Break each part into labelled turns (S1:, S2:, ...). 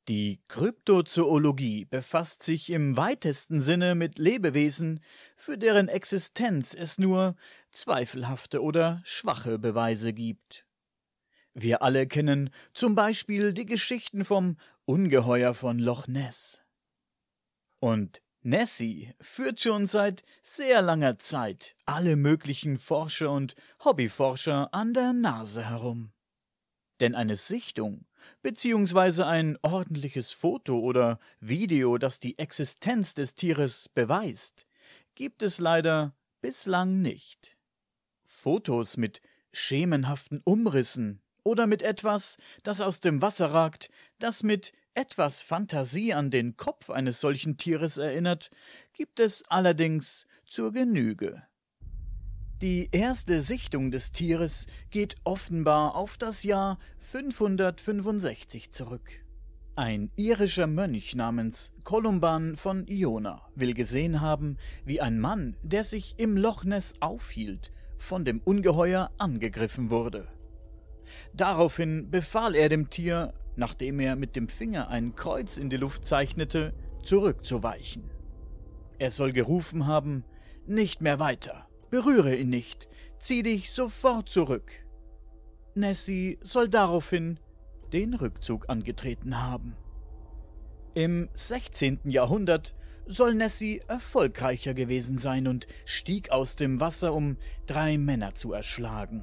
S1: Die Kryptozoologie befasst sich im weitesten Sinne mit Lebewesen, für deren Existenz es nur zweifelhafte oder schwache Beweise gibt. Wir alle kennen zum Beispiel die Geschichten vom Ungeheuer von Loch Ness. Und Nessie führt schon seit sehr langer Zeit alle möglichen Forscher und Hobbyforscher an der Nase herum. Denn eine Sichtung beziehungsweise ein ordentliches Foto oder Video, das die Existenz des Tieres beweist, gibt es leider bislang nicht. Fotos mit schemenhaften Umrissen oder mit etwas, das aus dem Wasser ragt, das mit etwas Fantasie an den Kopf eines solchen Tieres erinnert, gibt es allerdings zur Genüge. Die erste Sichtung des Tieres geht offenbar auf das Jahr 565 zurück. Ein irischer Mönch namens Columban von Iona will gesehen haben, wie ein Mann, der sich im Loch Ness aufhielt, von dem Ungeheuer angegriffen wurde. Daraufhin befahl er dem Tier, nachdem er mit dem Finger ein Kreuz in die Luft zeichnete, zurückzuweichen. Er soll gerufen haben: »Nicht mehr weiter! Berühre ihn nicht! Zieh dich sofort zurück!« Nessie soll daraufhin den Rückzug angetreten haben. Im 16. Jahrhundert soll Nessie erfolgreicher gewesen sein und stieg aus dem Wasser, um 3 Männer zu erschlagen.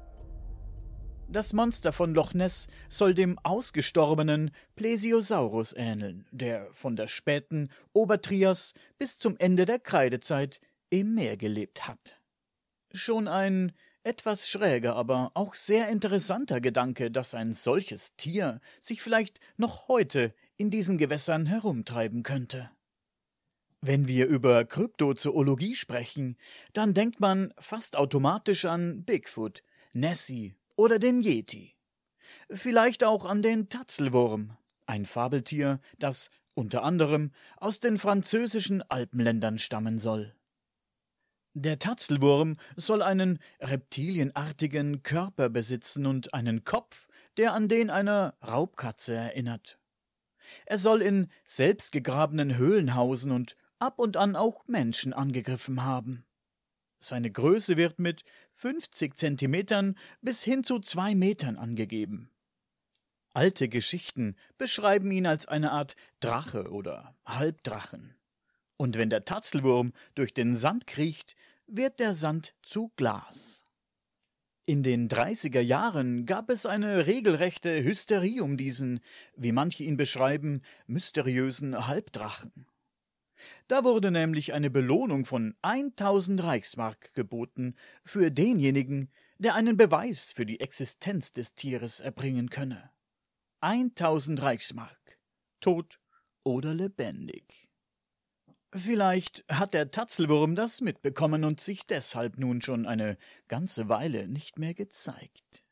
S1: Das Monster von Loch Ness soll dem ausgestorbenen Plesiosaurus ähneln, der von der späten Obertrias bis zum Ende der Kreidezeit im Meer gelebt hat. Schon ein etwas schräger, aber auch sehr interessanter Gedanke, dass ein solches Tier sich vielleicht noch heute in diesen Gewässern herumtreiben könnte. Wenn wir über Kryptozoologie sprechen, dann denkt man fast automatisch an Bigfoot, Nessie oder den Yeti. Vielleicht auch an den Tatzelwurm, ein Fabeltier, das unter anderem aus den französischen Alpenländern stammen soll. Der Tatzelwurm soll einen reptilienartigen Körper besitzen und einen Kopf, der an den einer Raubkatze erinnert. Er soll in selbstgegrabenen Höhlen hausen und ab und an auch Menschen angegriffen haben. Seine Größe wird mit 50 Zentimetern bis hin zu 2 Metern angegeben. Alte Geschichten beschreiben ihn als eine Art Drache oder Halbdrachen. Und wenn der Tatzelwurm durch den Sand kriecht, wird der Sand zu Glas. In den 30er Jahren gab es eine regelrechte Hysterie um diesen, wie manche ihn beschreiben, mysteriösen Halbdrachen. Da wurde nämlich eine Belohnung von 1000 Reichsmark geboten für denjenigen, der einen Beweis für die Existenz des Tieres erbringen könne. 1000 Reichsmark, tot oder lebendig. Vielleicht hat der Tatzelwurm das mitbekommen und sich deshalb nun schon eine ganze Weile nicht mehr gezeigt.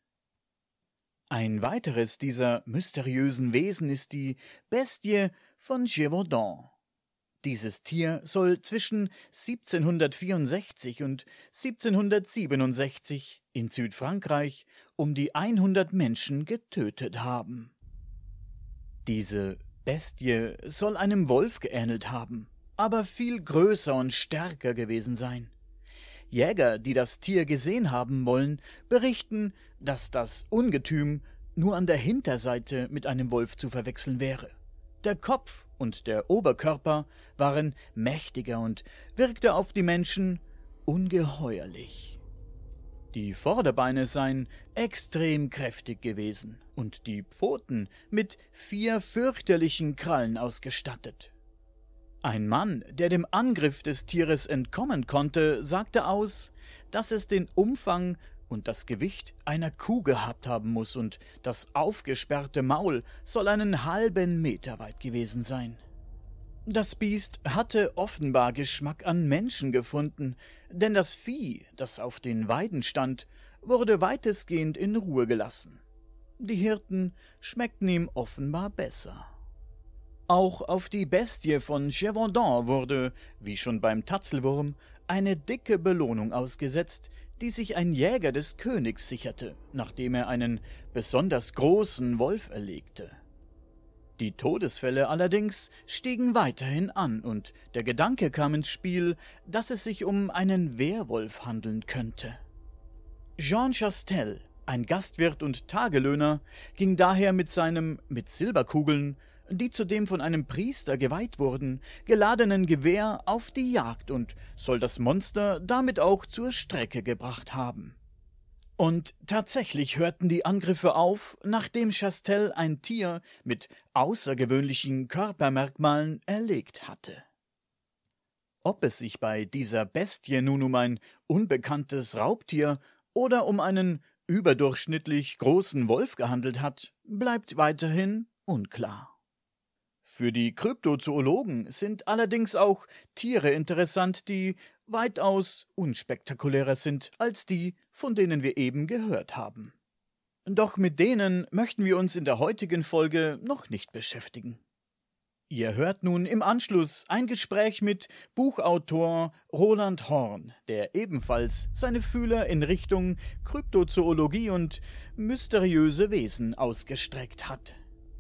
S1: Ein weiteres dieser mysteriösen Wesen ist die Bestie von Gévaudan. Dieses Tier soll zwischen 1764 und 1767 in Südfrankreich um die 100 Menschen getötet haben. Diese Bestie soll einem Wolf geähnelt haben, aber viel größer und stärker gewesen sein. Jäger, die das Tier gesehen haben wollen, berichten, dass das Ungetüm nur an der Hinterseite mit einem Wolf zu verwechseln wäre. Der Kopf und der Oberkörper waren mächtiger und wirkte auf die Menschen ungeheuerlich. Die Vorderbeine seien extrem kräftig gewesen und die Pfoten mit 4 fürchterlichen Krallen ausgestattet. Ein Mann, der dem Angriff des Tieres entkommen konnte, sagte aus, dass es den Umfang und das Gewicht einer Kuh gehabt haben muss und das aufgesperrte Maul soll einen halben Meter weit gewesen sein. Das Biest hatte offenbar Geschmack an Menschen gefunden, denn das Vieh, das auf den Weiden stand, wurde weitestgehend in Ruhe gelassen. Die Hirten schmeckten ihm offenbar besser. Auch auf die Bestie von Gévaudan wurde, wie schon beim Tatzelwurm, eine dicke Belohnung ausgesetzt, die sich ein Jäger des Königs sicherte, nachdem er einen besonders großen Wolf erlegte. Die Todesfälle allerdings stiegen weiterhin an und der Gedanke kam ins Spiel, dass es sich um einen Werwolf handeln könnte. Jean Chastel, ein Gastwirt und Tagelöhner, ging daher mit seinem mit Silberkugeln, die zudem von einem Priester geweiht wurden, geladenen Gewehr auf die Jagd und soll das Monster damit auch zur Strecke gebracht haben. Und tatsächlich hörten die Angriffe auf, nachdem Chastel ein Tier mit außergewöhnlichen Körpermerkmalen erlegt hatte. Ob es sich bei dieser Bestie nun um ein unbekanntes Raubtier oder um einen überdurchschnittlich großen Wolf gehandelt hat, bleibt weiterhin unklar. Für die Kryptozoologen sind allerdings auch Tiere interessant, die weitaus unspektakulärer sind als die, von denen wir eben gehört haben. Doch mit denen möchten wir uns in der heutigen Folge noch nicht beschäftigen. Ihr hört nun im Anschluss ein Gespräch mit Buchautor Roland Horn, der ebenfalls seine Fühler in Richtung Kryptozoologie und mysteriöse Wesen ausgestreckt hat.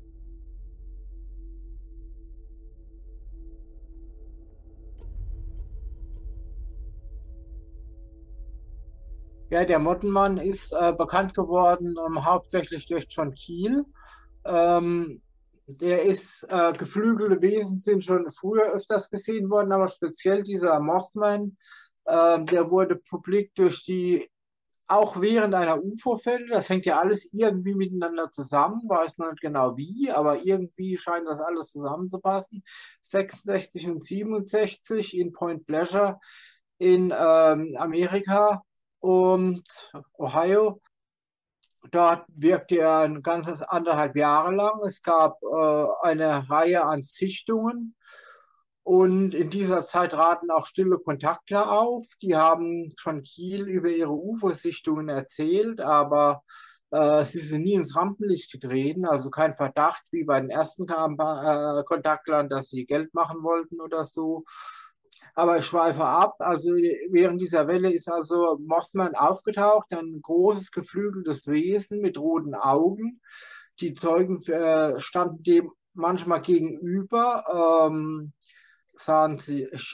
S2: Ja, der Mottenmann ist bekannt geworden hauptsächlich durch John Keel. Ähm, geflügelte Wesen sind schon früher öfters gesehen worden, aber speziell dieser Mothman, der wurde publik durch auch während einer UFO-Fälle, das hängt ja alles irgendwie miteinander zusammen, weiß noch nicht genau wie, aber irgendwie scheint das alles zusammenzupassen. 66 und 67 in Point Pleasure in Amerika und Ohio. Dort wirkte er ein ganzes 1,5 Jahre lang. Es gab eine Reihe an Sichtungen und in dieser Zeit traten auch stille Kontaktler auf. Die haben schon Kiel über ihre UFO-Sichtungen erzählt, aber sie sind nie ins Rampenlicht getreten, also kein Verdacht wie bei den ersten Kontaktlern, dass sie Geld machen wollten oder so. Aber ich schweife ab. Also während dieser Welle ist also Mothman aufgetaucht, ein großes geflügeltes Wesen mit roten Augen. Die Zeugen standen dem manchmal gegenüber, sahen sich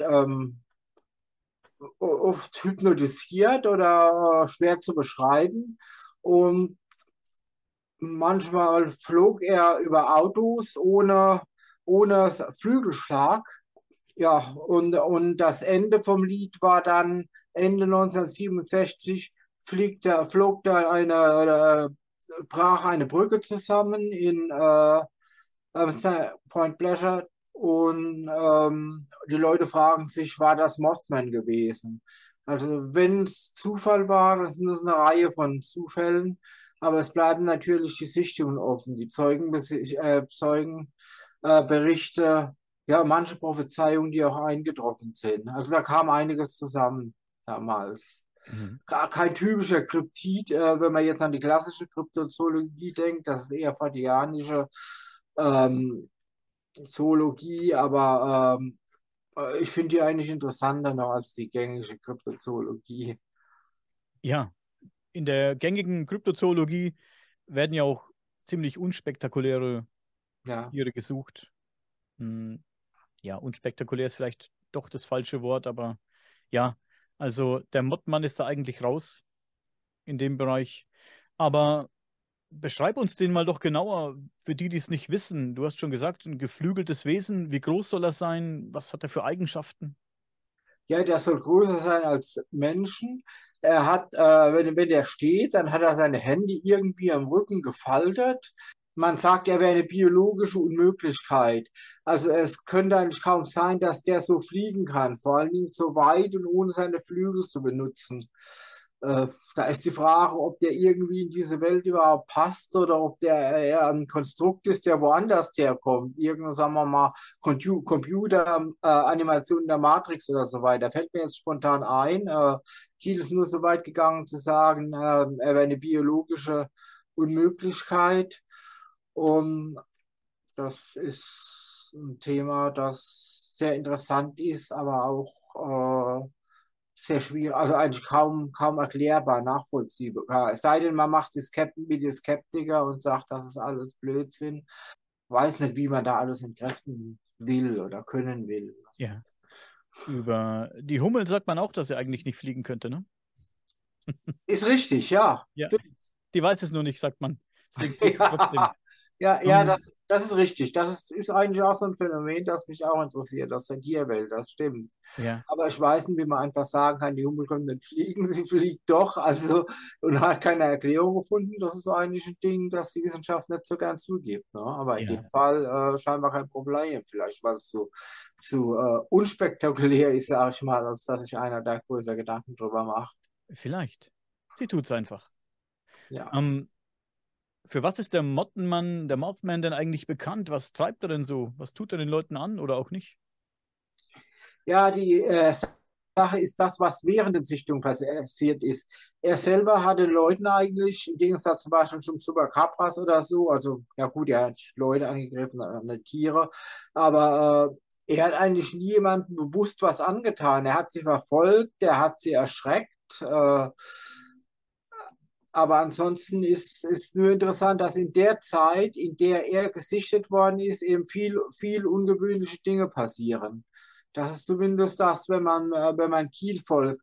S2: oft hypnotisiert oder schwer zu beschreiben. Und manchmal flog er über Autos ohne Flügelschlag. Ja, und das Ende vom Lied war dann Ende 1967 brach eine Brücke zusammen in Point Pleasure und die Leute fragen sich, war das Mothman gewesen? Also wenn es Zufall war, dann sind es eine Reihe von Zufällen, aber es bleiben natürlich die Sichtungen offen, die Zeugenberichte, ja, manche Prophezeiungen, die auch eingetroffen sind. Also da kam einiges zusammen damals.
S1: Mhm.
S2: Kein typischer Kryptid, wenn man jetzt an die klassische Kryptozoologie denkt, das ist eher forteanische ähm, Zoologie, aber ich finde die eigentlich interessanter noch als die gängige Kryptozoologie.
S1: Ja, in der gängigen Kryptozoologie werden ja auch ziemlich unspektakuläre
S2: Ja.
S1: Tiere gesucht. Hm, ja, unspektakulär ist vielleicht doch das falsche Wort, aber ja, also der Mottmann ist da eigentlich raus in dem Bereich. Aber beschreib uns den mal doch genauer, für die, die es nicht wissen. Du hast schon gesagt, ein geflügeltes Wesen. Wie groß soll er sein? Was hat er für Eigenschaften?
S2: Ja, der soll größer sein als Menschen. Wenn der steht, dann hat er seine Hände irgendwie am Rücken gefaltet. Man sagt, er wäre eine biologische Unmöglichkeit. Also es könnte eigentlich kaum sein, dass der so fliegen kann, vor allen Dingen so weit und ohne seine Flügel zu benutzen. Da ist die Frage, ob der irgendwie in diese Welt überhaupt passt oder ob der eher ein Konstrukt ist, der woanders herkommt. Irgendeine, sagen wir mal, Computeranimation der Matrix oder so weiter. Fällt mir jetzt spontan ein. Kiel ist nur so weit gegangen zu sagen, er wäre eine biologische Unmöglichkeit. Und das ist ein Thema, das sehr interessant ist, aber auch sehr schwierig, also eigentlich kaum erklärbar, nachvollziehbar. Es sei denn, man macht die Skeptiker und sagt, das ist alles Blödsinn. weiß nicht, wie man da alles entkräften will oder können will.
S1: Ja. Über die Hummel sagt man auch, dass sie eigentlich nicht fliegen könnte, ne?
S2: Ist richtig, ja.
S1: Ja.
S2: Stimmt.
S1: Die weiß es nur nicht, sagt man. Deswegen fliegt sie trotzdem.
S2: Ja,
S1: Ähm,
S2: das ist richtig. Das ist eigentlich auch so ein Phänomen, das mich auch interessiert, aus der Tierwelt, das stimmt.
S1: ja,
S2: Aber ich weiß nicht, wie man einfach sagen kann, die Hummel kann nicht fliegen, sie fliegt doch, also und hat keine Erklärung gefunden. Das ist eigentlich ein Ding, das die Wissenschaft nicht so gern zugibt. Ne? Aber in dem
S1: ja,
S2: Fall scheinbar kein Problem, vielleicht weil es so unspektakulär ist, sage ich mal, als dass sich einer da größer Gedanken drüber macht.
S1: vielleicht. Sie tut's einfach.
S2: Ja.
S1: Ähm, für was ist der Mottenmann, der Mothman denn eigentlich bekannt? Was treibt er denn so? Was tut er den Leuten an oder auch nicht?
S2: Ja, die Sache ist das, was während der Sichtung passiert ist. Er selber hat den Leuten eigentlich, im Gegensatz zum Beispiel zum Chupacabras oder so, also ja gut, er hat Leute angegriffen, nicht Tiere, aber er hat eigentlich nie jemandem bewusst was angetan. Er hat sie verfolgt, er hat sie erschreckt. Aber ansonsten ist nur interessant, dass in der Zeit, in der er gesichtet worden ist, eben viel ungewöhnliche Dinge passieren. Das ist zumindest das, wenn man Kiel folgt,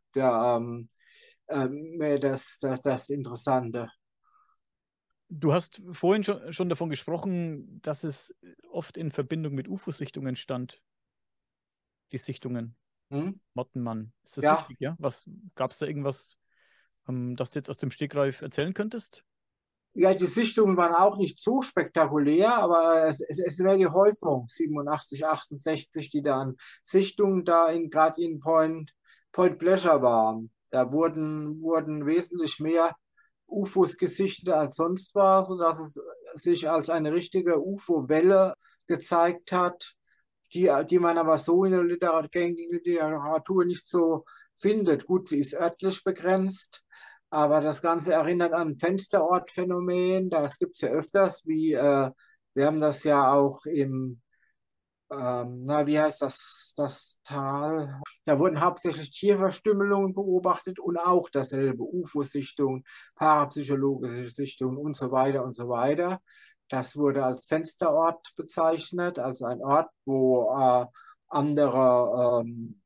S2: das Interessante.
S1: Du hast vorhin schon davon gesprochen, dass es oft in Verbindung mit UFO-Sichtungen stand, die Sichtungen.
S2: Hm?
S1: Mottenmann. Ist das
S2: Ja,
S1: richtig, ja? Was gab es da irgendwas, das du jetzt aus dem Stegreif erzählen könntest?
S2: ja, die Sichtungen waren auch nicht so spektakulär, aber es wäre die Häufung 87, 68, die da an Sichtungen da gerade in Point Pleasure waren. Da wurden wesentlich mehr UFOs gesichtet als sonst war, sodass es sich als eine richtige UFO-Welle gezeigt hat, die man aber so in der gängigen Literatur nicht so findet. Gut, sie ist örtlich begrenzt. Aber das Ganze erinnert an ein Fensterortphänomen. Das gibt es ja öfters, wir haben das ja auch wie heißt das Tal? Da wurden hauptsächlich Tierverstümmelungen beobachtet und auch dasselbe, UFO-Sichtungen, parapsychologische Sichtungen und so weiter und so weiter. Das wurde als Fensterort bezeichnet, also ein Ort, wo andere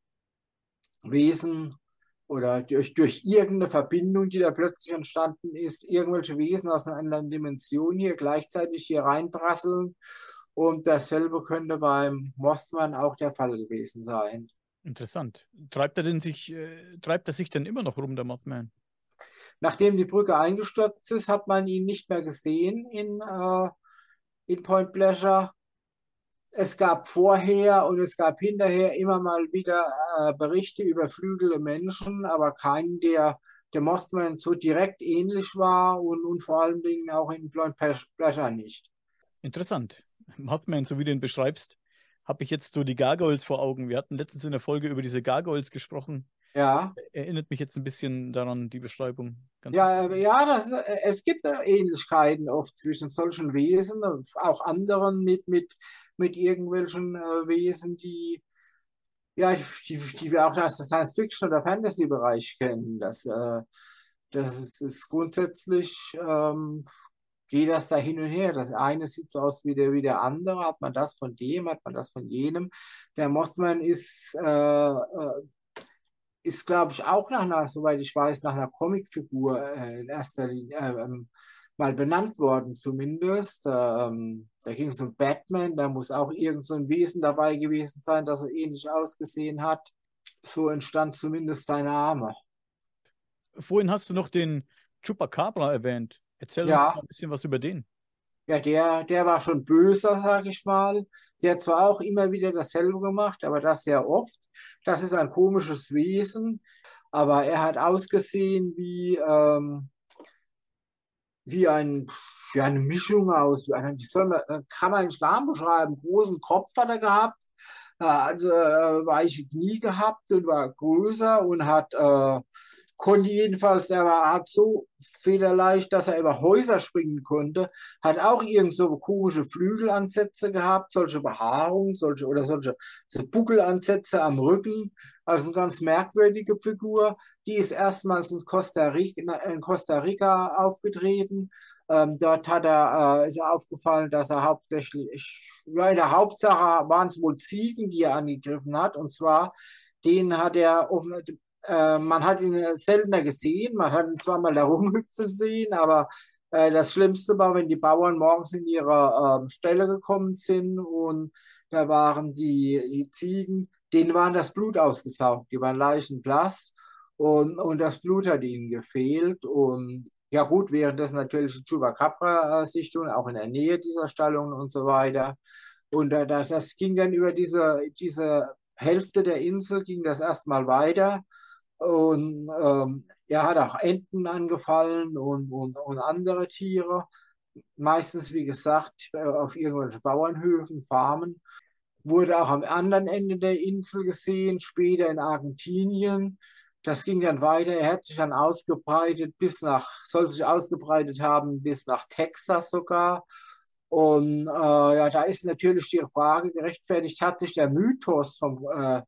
S2: Wesen oder durch irgendeine Verbindung, die da plötzlich entstanden ist, irgendwelche Wesen aus einer anderen Dimension hier gleichzeitig hier reinprasseln. Und dasselbe könnte beim Mothman auch der Fall gewesen sein.
S1: Interessant. Treibt er sich denn immer noch rum, der Mothman?
S2: Nachdem die Brücke eingestürzt ist, hat man ihn nicht mehr gesehen in Point Pleasure. Es gab vorher und es gab hinterher immer mal wieder Berichte über flügelige Menschen, aber keinen, der dem Mothman so direkt ähnlich war und vor allen Dingen auch in Point Pleasure nicht.
S1: Interessant. Mothman, so wie du ihn beschreibst, habe ich jetzt so die Gargoyles vor Augen. Wir hatten letztens in der Folge über diese Gargoyles gesprochen.
S2: Ja,
S1: Erinnert mich jetzt ein bisschen daran, die Beschreibung. Ganz
S2: ja, es gibt Ähnlichkeiten oft zwischen solchen Wesen, und auch anderen mit irgendwelchen Wesen, ja, die wir auch aus dem Science-Fiction- oder Fantasy-Bereich kennen. Ist grundsätzlich, geht das da hin und her. Das eine sieht so aus wie der andere. Hat man das von dem, hat man das von jenem. Der Mothman ist, glaube ich, auch soweit ich weiß, nach einer Comicfigur in erster Linie mal benannt worden, zumindest. Da ging es um Batman, da muss auch irgend so ein Wesen dabei gewesen sein, das so ähnlich ausgesehen hat. So entstand zumindest sein Name.
S1: Vorhin hast du noch den Chupacabra erwähnt. Erzähl uns
S2: Ja,
S1: mal ein bisschen was über den.
S2: ja, der war schon böser, sage ich mal. Der hat zwar auch immer wieder dasselbe gemacht, aber das sehr oft. Das ist ein komisches Wesen, aber er hat ausgesehen wie wie eine Mischung aus, wie soll man, kann man nicht Namen beschreiben, großen Kopf hat er gehabt, hat weiche Knie gehabt und war größer und konnte jedenfalls, hat so federleicht, dass er über Häuser springen konnte, hat auch irgend so komische Flügelansätze gehabt, solche Behaarung, solche so Buckelansätze am Rücken, also eine ganz merkwürdige Figur. Die ist erstmals in Costa Rica aufgetreten Dort ist er aufgefallen, dass er hauptsächlich, ja, in der Hauptsache waren es wohl Ziegen, die er angegriffen hat. Und zwar, den hat er, man hat ihn seltener gesehen, man hat ihn zwar mal da rumhüpfen sehen, aber das Schlimmste war, wenn die Bauern morgens in ihre Ställe gekommen sind und da waren die Ziegen, denen war das Blut ausgesaugt, die waren leichenblass und das Blut hat ihnen gefehlt. Und ja gut, währenddessen natürlich die Chupacabra-Sichtung, auch in der Nähe dieser Stallungen und so weiter. Und das ging dann über diese Hälfte der Insel, ging das erstmal weiter. Und er hat auch Enten angefallen und andere Tiere. Meistens, wie gesagt, auf irgendwelchen Bauernhöfen, Farmen. Wurde auch am anderen Ende der Insel gesehen, später in Argentinien. Das ging dann weiter. Er hat sich dann ausgebreitet soll sich ausgebreitet haben bis nach Texas sogar. Und ja, da ist natürlich die Frage gerechtfertigt, hat sich der Mythos vom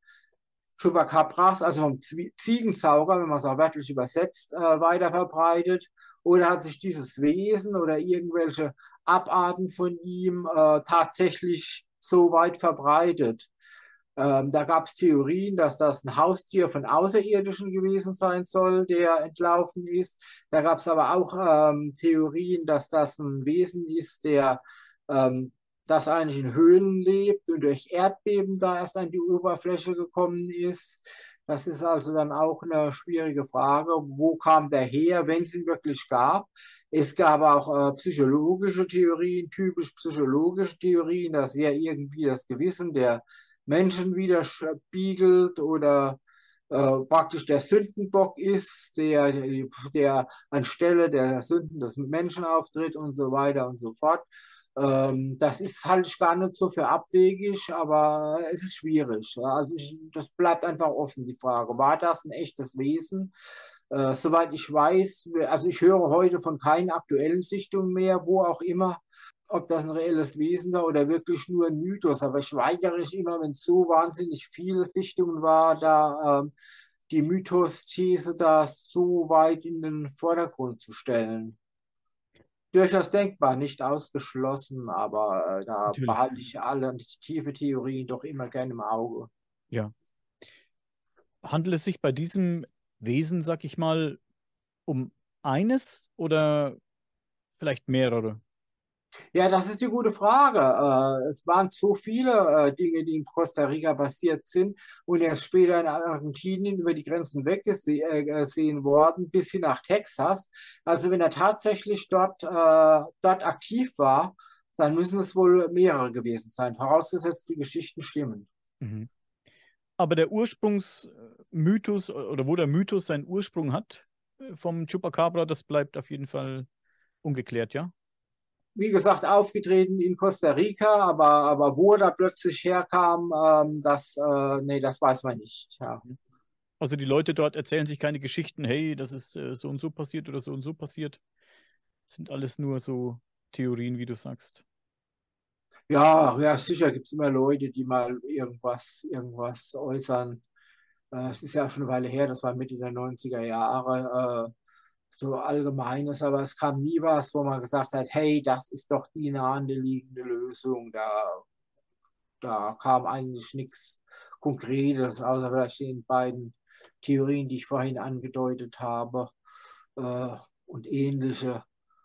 S2: Chupacabras, also vom Ziegensauger, wenn man es auch wörtlich übersetzt, weiter verbreitet? Oder hat sich dieses Wesen oder irgendwelche Abarten von ihm tatsächlich so weit verbreitet? Da gab es Theorien, dass das ein Haustier von Außerirdischen gewesen sein soll, der entlaufen ist. Da gab es aber auch Theorien, dass das ein Wesen ist, ähm, das eigentlich in Höhlen lebt und durch Erdbeben da erst an die Oberfläche gekommen ist. Das ist also dann auch eine schwierige Frage. Wo kam der her, wenn es ihn wirklich gab? Es gab auch psychologische Theorien, typisch psychologische Theorien, dass er irgendwie das Gewissen der Menschen widerspiegelt oder praktisch der Sündenbock ist, der anstelle der Sünden des Menschen auftritt und so weiter und so fort. Das ist halt gar nicht so für abwegig, aber es ist schwierig. Ja. Also das bleibt einfach offen, die Frage. War das ein echtes Wesen? Soweit ich weiß, also ich höre heute von keinen aktuellen Sichtungen mehr, wo auch immer, ob das ein reelles Wesen war oder wirklich nur ein Mythos. Aber ich weigere mich immer, wenn es so wahnsinnig viele Sichtungen war, da die Mythos-These da so weit in den Vordergrund zu stellen. Durchaus denkbar, nicht ausgeschlossen, aber da
S1: Natürlich.
S2: behalte ich alle tiefe Theorien doch immer gerne im Auge.
S1: Ja. Handelt es sich bei diesem Wesen, sag ich mal, um eines oder vielleicht mehrere?
S2: Ja, das ist die gute Frage. Es waren so viele Dinge, die in Costa Rica passiert sind und erst später in Argentinien über die Grenzen weggesehen worden, bis hin nach Texas. Also wenn er tatsächlich dort aktiv war, dann müssen es wohl mehrere gewesen sein, vorausgesetzt die Geschichten stimmen.
S1: Mhm. Aber der Ursprungsmythos oder wo der Mythos seinen Ursprung hat vom Chupacabra, das bleibt auf jeden Fall ungeklärt, ja?
S2: Wie gesagt, aufgetreten in Costa Rica, aber wo er da plötzlich herkam, nee, das weiß man nicht. Ja.
S1: Mhm. Also die Leute dort erzählen sich keine Geschichten, hey, das ist so und so passiert oder so und so passiert. Das sind alles nur so Theorien, wie du sagst.
S2: Ja, ja, sicher gibt es immer Leute, die mal irgendwas äußern. Es ist ja schon eine Weile her, das war Mitte der 90er Jahre, so Allgemeines, aber es kam nie was, wo man gesagt hat, hey, das ist doch die nahende liegende Lösung. Da kam eigentlich nichts Konkretes, außer vielleicht den beiden Theorien, die ich vorhin angedeutet habe, äh, und ähnliche.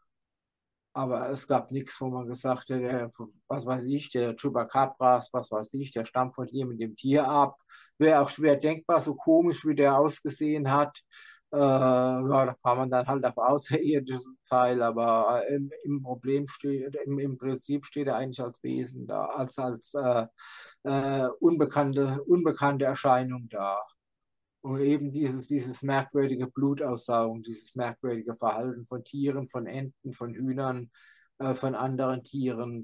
S2: Aber es gab nichts, wo man gesagt hätte, was weiß ich, der Chupacabras, was weiß ich, der stammt von hier mit dem Tier ab. Wäre auch schwer denkbar, so komisch wie der ausgesehen hat. Ja, da kann man dann halt auf außerirdisches Teil, aber im Prinzip steht er eigentlich als Wesen da, als unbekannte Erscheinung da. Und eben dieses merkwürdige Blutaussaugen, dieses merkwürdige Verhalten von Tieren, von Enten, von Hühnern, von anderen Tieren,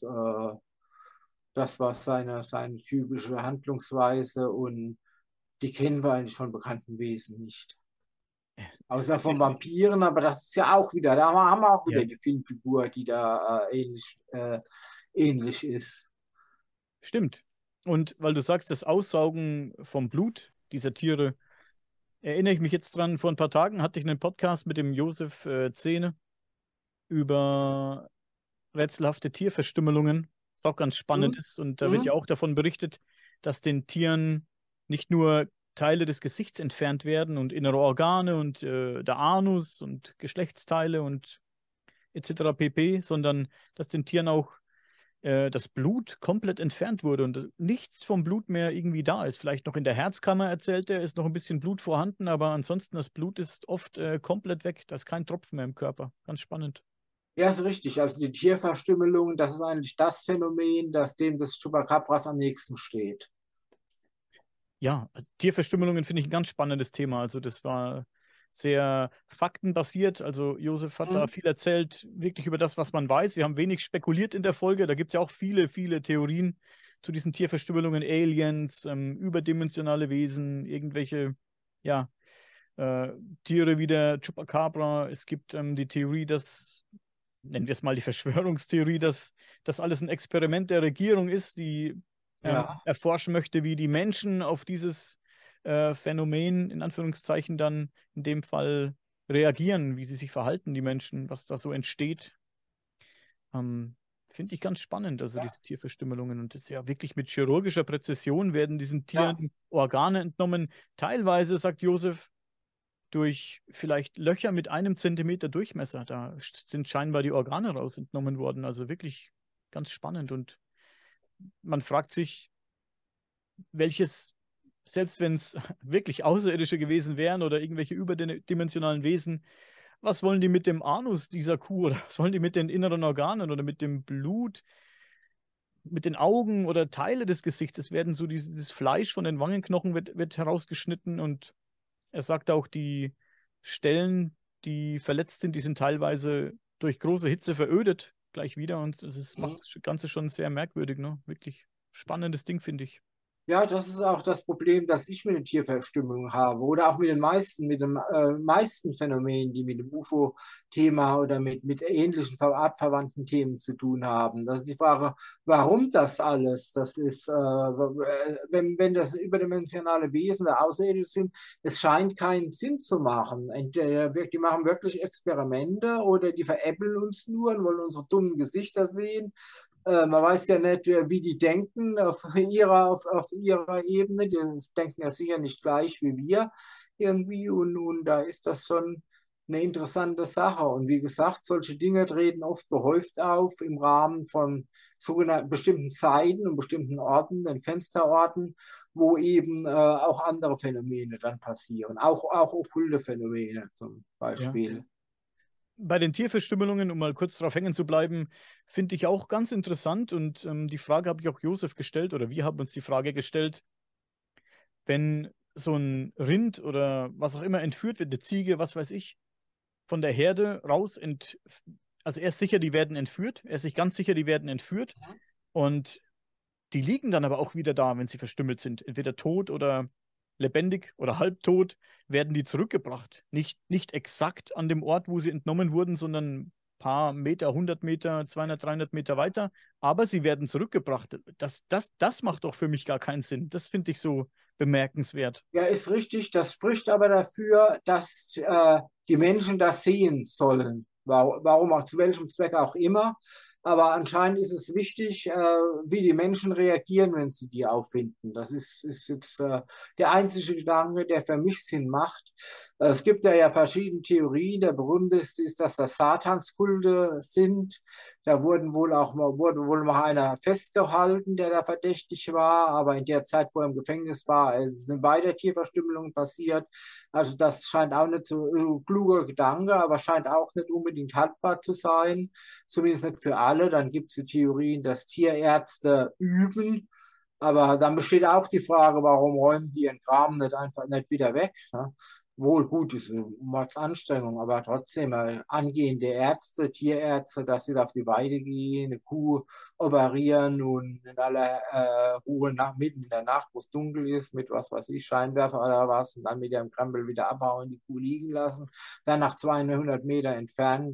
S2: das war seine typische Handlungsweise und die kennen wir eigentlich von bekannten Wesen nicht. Außer von Vampiren, aber das ist ja auch wieder, da haben wir auch wieder
S1: Ja,
S2: die Filmfigur, die da ähnlich ist.
S1: stimmt. Und weil du sagst, das Aussaugen vom Blut dieser Tiere, erinnere ich mich jetzt dran, vor ein paar Tagen hatte ich einen Podcast mit dem Josef Zehne. über rätselhafte Tierverstümmelungen, was auch ganz spannend
S2: Mhm.
S1: ist. Und da wird ja
S2: Mhm.
S1: auch davon berichtet, dass den Tieren nicht nur Teile des Gesichts entfernt werden und innere Organe und der Anus und Geschlechtsteile und etc. pp., sondern dass den Tieren auch das Blut komplett entfernt wurde und nichts vom Blut mehr irgendwie da ist. Vielleicht noch in der Herzkammer, erzählt er, ist noch ein bisschen Blut vorhanden, aber ansonsten das Blut ist oft komplett weg. Da ist kein Tropfen mehr im Körper. Ganz spannend.
S2: Ja, ist richtig. Also die Tierverstümmelung, das ist eigentlich das Phänomen, das dem des Chupacabras am nächsten steht.
S1: Ja, Tierverstümmelungen finde ich ein ganz spannendes Thema. Also das war sehr faktenbasiert. Also Josef hat da
S2: Mhm.
S1: viel erzählt, wirklich über das, was man weiß. Wir haben wenig spekuliert in der Folge. Da gibt es ja auch viele, viele Theorien zu diesen Tierverstümmelungen, Aliens, überdimensionale Wesen, irgendwelche, ja, äh, Tiere wie der Chupacabra. Es gibt die Theorie, dass, nennen wir es mal die Verschwörungstheorie, dass das alles ein Experiment der Regierung ist, die
S2: Ja,
S1: erforschen möchte, wie die Menschen auf dieses Phänomen in Anführungszeichen dann in dem Fall reagieren, wie sie sich verhalten, die Menschen, was da so entsteht. Finde ich ganz spannend, also
S2: ja,
S1: diese Tierverstümmelungen. Und das ist ja wirklich mit chirurgischer Präzision werden diesen
S2: ja.
S1: Tieren Organe entnommen. Teilweise, sagt Josef, durch vielleicht Löcher mit 1 Zentimeter Durchmesser. Da sind scheinbar die Organe raus entnommen worden. Also wirklich ganz spannend. Und man fragt sich, welches, selbst wenn es wirklich Außerirdische gewesen wären oder irgendwelche überdimensionalen Wesen, was wollen die mit dem Anus dieser Kuh oder was wollen die mit den inneren Organen oder mit dem Blut, mit den Augen oder Teile des Gesichtes werden so dieses Fleisch von den Wangenknochen wird herausgeschnitten und er sagt auch, die Stellen, die verletzt sind, die sind teilweise durch große Hitze verödet gleich wieder und
S2: Mhm.
S1: macht das Ganze schon sehr merkwürdig, ne? Wirklich spannendes Ding, finde ich.
S2: Ja, das ist auch das Problem, das ich mit der Tierverstümmelung habe oder auch mit den meisten Phänomenen, die mit dem UFO-Thema oder mit ähnlichen artverwandten Themen zu tun haben. Das ist die Frage, warum das alles? Das ist, wenn das überdimensionale Wesen oder Außerirdische sind, es scheint keinen Sinn zu machen. Entweder die machen wirklich Experimente oder die veräppeln uns nur und wollen unsere dummen Gesichter sehen. Man weiß ja nicht, wie die denken auf ihrer Ebene. Die denken ja sicher nicht gleich wie wir irgendwie. Und nun, da ist das schon eine interessante Sache. Und wie gesagt, solche Dinge treten oft gehäuft auf im Rahmen von sogenannten bestimmten Zeiten und bestimmten Orten, den Fensterorten, wo eben auch andere Phänomene dann passieren. Auch okkulte Phänomene zum
S1: Ja.
S2: Beispiel.
S1: Bei den Tierverstümmelungen, um mal kurz drauf hängen zu bleiben, finde ich auch ganz interessant und die Frage habe ich auch Josef gestellt oder wir haben uns die Frage gestellt, wenn so ein Rind oder was auch immer entführt wird, eine Ziege, was weiß ich, von der Herde raus also er ist sicher, die werden entführt, er ist sich ganz sicher, die werden entführt und die liegen dann aber auch wieder da, wenn sie verstümmelt sind, entweder tot oder lebendig oder halbtot, werden die zurückgebracht. Nicht exakt an dem Ort, wo sie entnommen wurden, sondern ein paar Meter, 100 Meter, 200, 300 Meter weiter, aber sie werden zurückgebracht. Das macht doch für mich gar keinen Sinn. Das finde ich so bemerkenswert.
S2: Ja, ist richtig. Das spricht aber dafür, dass die Menschen das sehen sollen. Warum auch, zu welchem Zweck auch immer. Aber anscheinend ist es wichtig, wie die Menschen reagieren, wenn sie die auffinden. Ist jetzt der einzige Gedanke, der für mich Sinn macht. Es gibt ja verschiedene Theorien. Der berühmteste ist, dass das Satanskulte sind. Da wurde wohl mal einer festgehalten, der da verdächtig war, aber in der Zeit, wo er im Gefängnis war, sind weiter Tierverstümmelungen passiert. Also das scheint auch nicht so ein kluger Gedanke, aber scheint auch nicht unbedingt haltbar zu sein, zumindest nicht für alle. Dann gibt es die Theorien, dass Tierärzte üben, aber dann besteht auch die Frage, warum räumen die ihren Kram nicht einfach nicht wieder weg? Ne? Wohl gut, ist eine Mordsanstrengung, aber trotzdem angehende Ärzte, Tierärzte, dass sie da auf die Weide gehen, eine Kuh operieren und in aller Ruhe mitten in der Nacht, wo es dunkel ist, mit was weiß ich, Scheinwerfer oder was, und dann mit ihrem Krempel wieder abhauen, die Kuh liegen lassen, dann nach 200 Meter entfernen,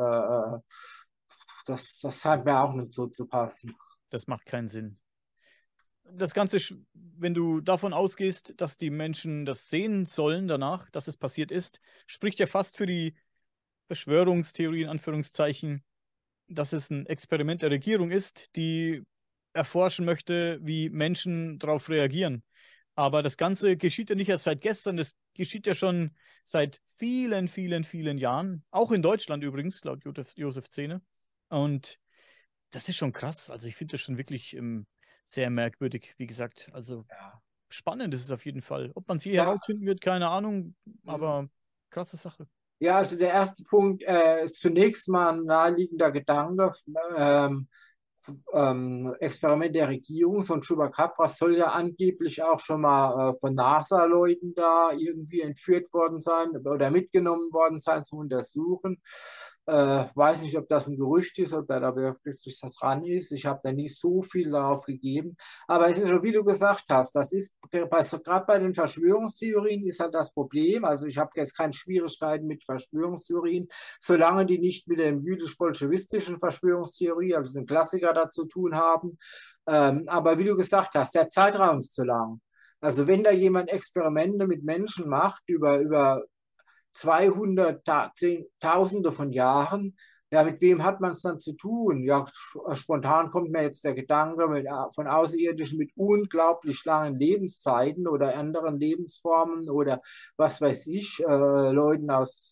S2: das scheint mir auch nicht so zu passen.
S1: Das macht keinen Sinn. Das Ganze, wenn du davon ausgehst, dass die Menschen das sehen sollen danach, dass es passiert ist, spricht ja fast für die Verschwörungstheorie in Anführungszeichen, dass es ein Experiment der Regierung ist, die erforschen möchte, wie Menschen darauf reagieren. Aber das Ganze geschieht ja nicht erst seit gestern, das geschieht ja schon seit vielen, vielen, vielen Jahren. Auch in Deutschland übrigens, laut Josef Zehne. Und das ist schon krass. Also ich finde das schon wirklich sehr merkwürdig, wie gesagt. Also
S2: Ja.
S1: spannend ist es auf jeden Fall. Ob man es je
S2: Ja,
S1: herausfinden wird, keine Ahnung,
S2: hm.
S1: aber krasse Sache.
S2: Ja, also der erste Punkt ist zunächst mal ein naheliegender Gedanke. Ähm, Experiment der Regierung. So ein Chupacabra soll ja angeblich auch schon mal von NASA-Leuten da irgendwie entführt worden sein oder mitgenommen worden sein zum Untersuchen. Weiß nicht, ob das ein Gerücht ist, ob da wirklich was dran ist. Ich habe da nicht so viel darauf gegeben. Aber es ist schon, wie du gesagt hast, das ist gerade bei den Verschwörungstheorien ist halt das Problem. Also ich habe jetzt keine Schwierigkeiten mit Verschwörungstheorien, solange die nicht mit der jüdisch-bolschewistischen Verschwörungstheorie, also dem Klassiker, da zu tun haben. Aber wie du gesagt hast, der Zeitraum ist zu lang. Also wenn da jemand Experimente mit Menschen macht über 200, Tausende von Jahren, ja, mit wem hat man es dann zu tun? Ja, spontan kommt mir jetzt der Gedanke von Außerirdischen mit unglaublich langen Lebenszeiten oder anderen Lebensformen oder was weiß ich, Leuten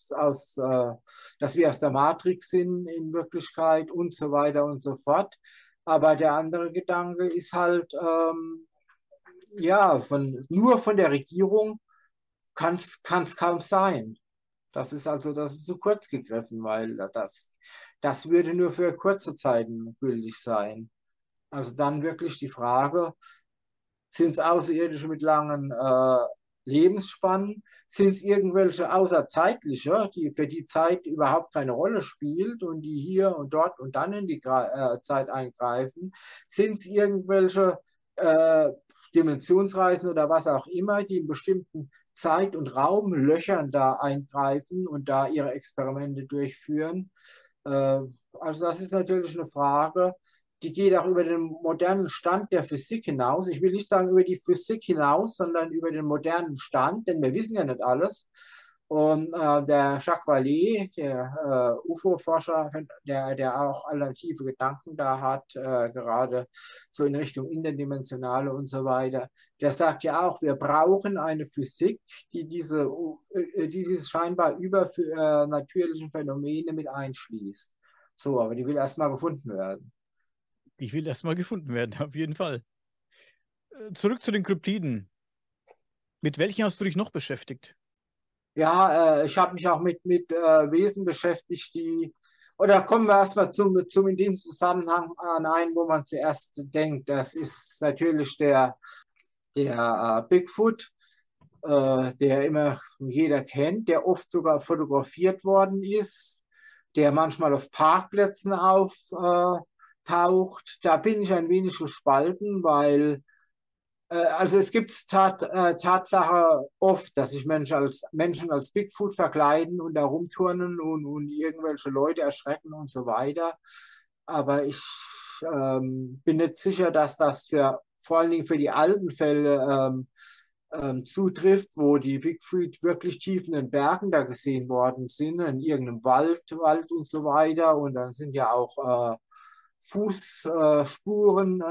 S2: dass wir aus der Matrix sind in Wirklichkeit und so weiter und so fort. Aber der andere Gedanke ist halt, ja, nur von der Regierung kann es kaum sein. Das ist zu kurz gegriffen, weil das würde nur für kurze Zeiten gültig sein. Also dann wirklich die Frage, sind es Außerirdische mit langen Lebensspannen? Sind es irgendwelche außerzeitliche, die für die Zeit überhaupt keine Rolle spielt und die hier und dort und dann in die Zeit eingreifen? Sind es irgendwelche äh, Dimensionsreisen oder was auch immer, die in bestimmten Zeit- und Raumlöchern da eingreifen und da ihre Experimente durchführen? Äh, also das ist natürlich eine Frage, die geht auch über den modernen Stand der Physik hinaus. Ich will nicht sagen über die Physik hinaus, sondern über den modernen Stand, denn wir wissen ja nicht alles. Und der Jacques Vallée, der UFO-Forscher, der auch alternative Gedanken da hat, gerade so in Richtung Interdimensionale und so weiter, der sagt ja auch, wir brauchen eine Physik, die diese scheinbar übernatürlichen Phänomene mit einschließt. So, aber die will erstmal gefunden werden.
S1: Ich will erstmal gefunden werden, auf jeden Fall. Zurück zu den Kryptiden. Mit welchen hast du dich noch beschäftigt?
S2: Ja, ich habe mich auch mit Wesen beschäftigt, oder kommen wir erstmal zum in dem Zusammenhang an ein, wo man zuerst denkt, das ist natürlich der Bigfoot, der immer jeder kennt, der oft sogar fotografiert worden ist, der manchmal auf Parkplätzen auftaucht. Da bin ich ein wenig gespalten, weil also es gibt Tatsache oft, dass sich Menschen als Bigfoot verkleiden und da rumturnen und irgendwelche Leute erschrecken und so weiter. Aber ich bin nicht sicher, dass das vor allen Dingen für die alten Fälle zutrifft, wo die Bigfoot wirklich tief in den Bergen da gesehen worden sind, in irgendeinem Wald und so weiter. Und dann sind ja auch Fußspuren.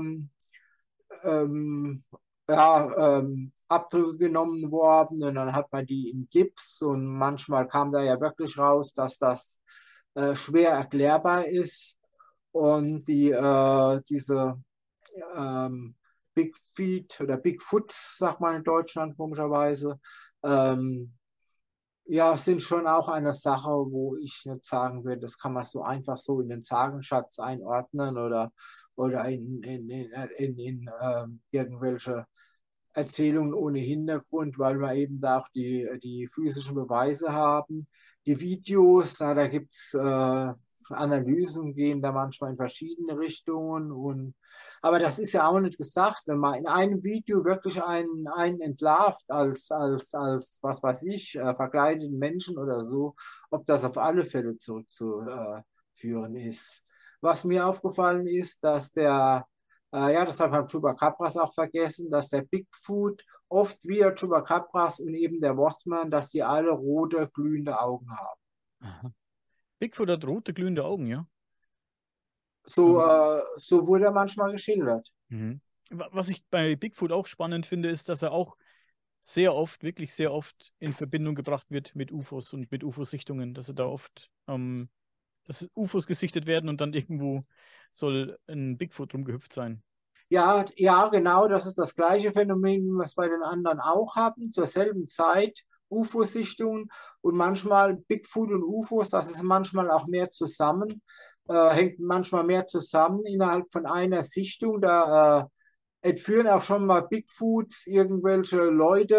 S2: Ähm, ja, Abdrücke genommen worden und dann hat man die in Gips und manchmal kam da ja wirklich raus, dass das schwer erklärbar ist und diese Big Feet oder Bigfoot, sagt man in Deutschland komischerweise, ähm, ja, sind schon auch eine Sache, wo ich nicht sagen würde, das kann man so einfach so in den Sagenschatz einordnen oder in irgendwelche Erzählungen ohne Hintergrund, weil wir eben da auch die physischen Beweise haben. Die Videos, na, da gibt es Analysen, gehen da manchmal in verschiedene Richtungen. Aber das ist ja auch nicht gesagt, wenn man in einem Video wirklich einen entlarvt als was weiß ich, verkleideten Menschen oder so, ob das auf alle Fälle zurückzuführen ist. Was mir aufgefallen ist, ja, das hat beim Chupacabras auch vergessen, dass der Bigfoot oft wie der Chupacabras und eben der Mothman, dass die alle rote, glühende Augen haben.
S1: Aha. Bigfoot hat rote, glühende Augen, ja?
S2: So,
S1: Ähm,
S2: so wurde er manchmal geschildert.
S1: mhm. Was ich bei Bigfoot auch spannend finde, ist, dass er auch sehr oft, wirklich sehr oft in Verbindung gebracht wird mit UFOs und mit UFO-Sichtungen, dass er da oft, dass UFOs gesichtet werden und dann irgendwo soll ein Bigfoot rumgehüpft sein.
S2: Ja, ja, genau, das ist das gleiche Phänomen, wie wir es bei den anderen auch hatten, zur selben Zeit UFO-Sichtungen und manchmal Bigfoot und UFOs, das ist manchmal auch mehr zusammen, hängt manchmal mehr zusammen innerhalb von einer Sichtung. Da entführen auch schon mal Bigfoots irgendwelche Leute,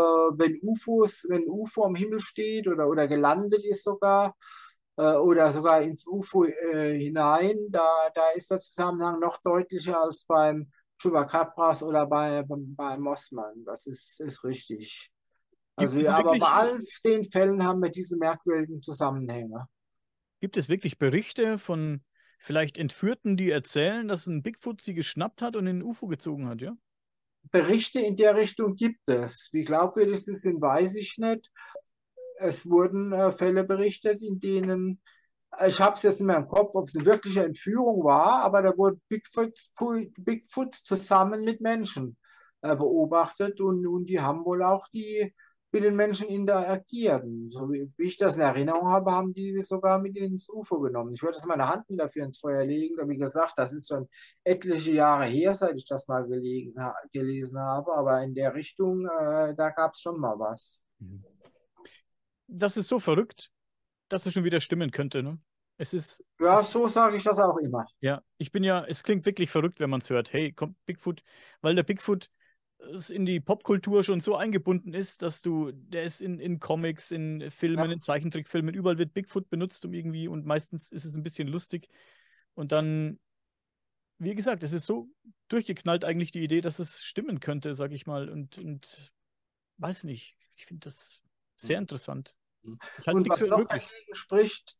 S2: wenn ein UFO am Himmel steht oder gelandet ist sogar oder sogar ins UFO hinein. Da ist der Zusammenhang noch deutlicher als beim Chupacabras oder bei Mossman. Das ist richtig.
S1: Gibt
S2: Also,
S1: es
S2: aber bei
S1: wirklich,
S2: all den Fällen haben wir diese merkwürdigen Zusammenhänge.
S1: gibt es wirklich Berichte von vielleicht Entführten, die erzählen, dass ein Bigfoot sie geschnappt hat und in ein UFO gezogen hat, ja?
S2: Berichte in der Richtung gibt es. Wie glaubwürdig sie sind, weiß ich nicht. Es wurden Fälle berichtet, in denen, ich habe es jetzt nicht mehr im Kopf, ob es eine wirkliche Entführung war, aber da wurde Bigfoot zusammen mit Menschen beobachtet und die haben wohl auch die mit den Menschen interagierten. So wie ich das in Erinnerung habe, haben die sogar mit ins UFO genommen. Ich würde jetzt meine Hand dafür ins Feuer legen, aber wie gesagt, das ist schon etliche Jahre her, seit ich das mal gelesen habe, aber in der Richtung, da gab es schon mal was.
S1: Mhm. Das ist so verrückt, dass es schon wieder stimmen könnte, ne? Es ist,
S2: Ja, so sage ich das auch immer.
S1: ja, ich bin ja, es klingt wirklich verrückt, wenn man es hört. Hey, kommt Bigfoot, weil der Bigfoot in die Popkultur schon so eingebunden ist, dass der ist in Comics, in Filmen,
S2: Ja,
S1: in Zeichentrickfilmen, überall wird Bigfoot benutzt, um irgendwie, und meistens ist es ein bisschen lustig. Und dann, wie gesagt, es ist so durchgeknallt eigentlich die Idee, dass es stimmen könnte, sag ich mal. Und weiß nicht, ich finde das sehr interessant. Ich halte
S2: und
S1: nichts
S2: was
S1: für
S2: noch
S1: unmöglich.
S2: dagegen spricht,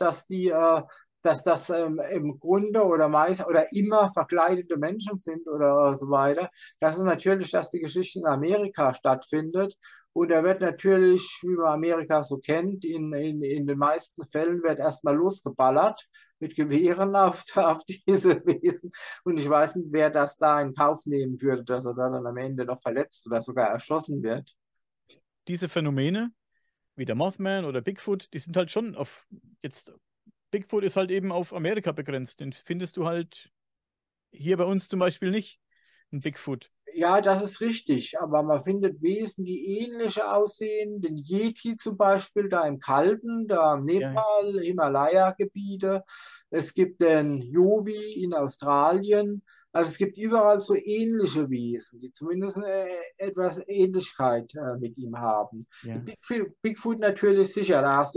S2: dass das im Grunde oder meist oder immer verkleidete Menschen sind oder so weiter, das ist natürlich, dass die Geschichte in Amerika stattfindet. Und da wird natürlich, wie man Amerika so kennt, in den meisten Fällen wird erstmal losgeballert mit Gewehren auf diese Wesen. Und ich weiß nicht, wer das da in Kauf nehmen würde, dass er dann am Ende noch verletzt oder sogar erschossen wird.
S1: Diese Phänomene, wie der Mothman oder Bigfoot, die sind halt schon auf, jetzt, Bigfoot ist halt eben auf Amerika begrenzt. Den findest du halt hier bei uns zum Beispiel nicht, ein Bigfoot.
S2: Ja, das ist richtig, aber man findet Wesen, die ähnliche aussehen. Den Yeti zum Beispiel, da im Kalten, da im
S1: Ja,
S2: Nepal, Himalaya-Gebiete. Es gibt den Yowie in Australien. Also es gibt überall so ähnliche Wesen, die zumindest etwas Ähnlichkeit mit ihm haben.
S1: ja,
S2: Bigfoot natürlich sicher, da hast du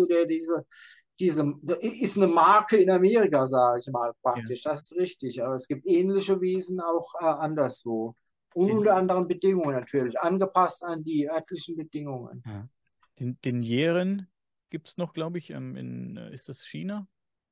S2: diese, ist eine Marke in Amerika, sage ich mal
S1: ja.
S2: praktisch. Das ist richtig, aber es gibt ähnliche Wesen auch anderswo. Und unter
S1: Den,
S2: anderen Bedingungen natürlich, angepasst an die örtlichen Bedingungen.
S1: ja. Den Yeren gibt es noch, glaube ich, ist das China?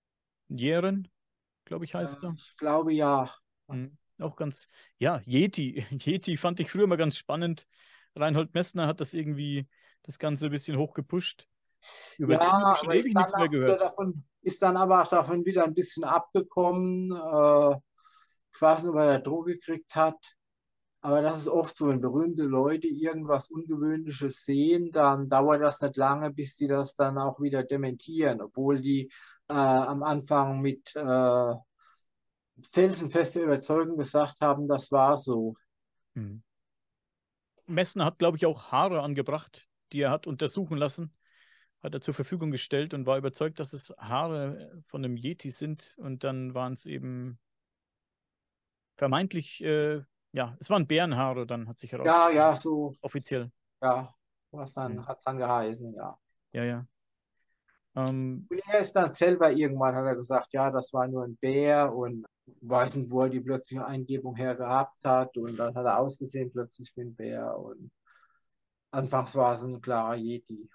S1: Yeren, glaube ich, heißt er.
S2: Ich glaube ja.
S1: Auch ganz, ja, Yeti. Yeti fand ich früher mal ganz spannend. Reinhold Messner hat das irgendwie, das Ganze ein bisschen hochgepusht. Über den habe
S2: Ja,
S1: ich schon
S2: aber
S1: ewig nichts mehr gehört.
S2: ist dann aber auch davon wieder ein bisschen abgekommen. Ich weiß nicht, ob er da Druck gekriegt hat. Aber das ist oft so, wenn berühmte Leute irgendwas Ungewöhnliches sehen, dann dauert das nicht lange, bis sie das dann auch wieder dementieren, obwohl die am Anfang mit felsenfester Überzeugung gesagt haben, das war so.
S1: Hm. Messner hat, glaube ich, auch Haare angebracht, die er hat untersuchen lassen, hat er zur Verfügung gestellt und war überzeugt, dass es Haare von einem Yeti sind. Und dann waren es eben vermeintlich, ja, es waren Bärenhaare, dann hat sich
S2: Ja,
S1: herausgestellt,
S2: ja, so,
S1: offiziell.
S2: ja,
S1: Hm.
S2: hat dann geheißen, ja.
S1: Ja, ja. Ähm,
S2: Und er ist dann selber irgendwann, hat er gesagt, ja, das war nur ein Bär und weiß nicht, wo er die plötzliche Eingebung her gehabt hat. Und dann hat er ausgesehen plötzlich wie ein Bär und anfangs war es ein klarer Yeti.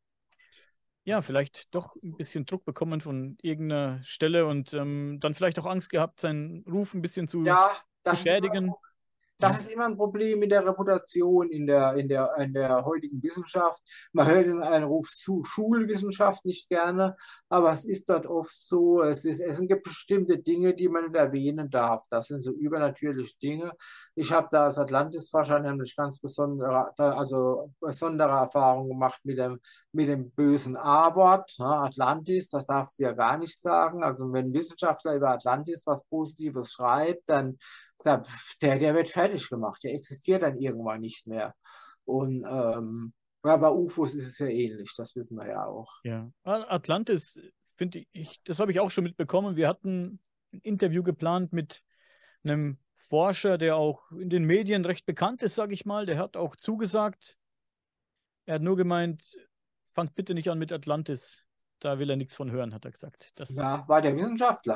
S1: ja, vielleicht doch ein bisschen Druck bekommen von irgendeiner Stelle und dann vielleicht auch Angst gehabt, seinen Ruf ein bisschen zu
S2: Ja, das ist immer
S1: beschädigen.
S2: Das
S1: Ja,
S2: ist immer ein Problem mit der Reputation in der heutigen Wissenschaft. Man hört den Ruf Schulwissenschaft nicht gerne, aber es ist dort oft so, es gibt bestimmte Dinge, die man nicht erwähnen darf. Das sind so übernatürliche Dinge. Ich habe da als Atlantis-Forscher nämlich ganz besondere Erfahrungen gemacht mit dem bösen A-Wort, ne, Atlantis, das darfst du ja gar nicht sagen. Also wenn ein Wissenschaftler über Atlantis was Positives schreibt, dann der wird fertig gemacht, der existiert dann irgendwann nicht mehr. Und ja, bei UFOs ist es ja ähnlich, das wissen wir ja auch.
S1: ja. Atlantis, finde ich, das habe ich auch schon mitbekommen. Wir hatten ein Interview geplant mit einem Forscher, der auch in den Medien recht bekannt ist, sage ich mal. Der hat auch zugesagt. Er hat nur gemeint, fangt bitte nicht an mit Atlantis. Da will er nichts von hören, hat er gesagt. Das,
S2: Ja, war der Wissenschaftler.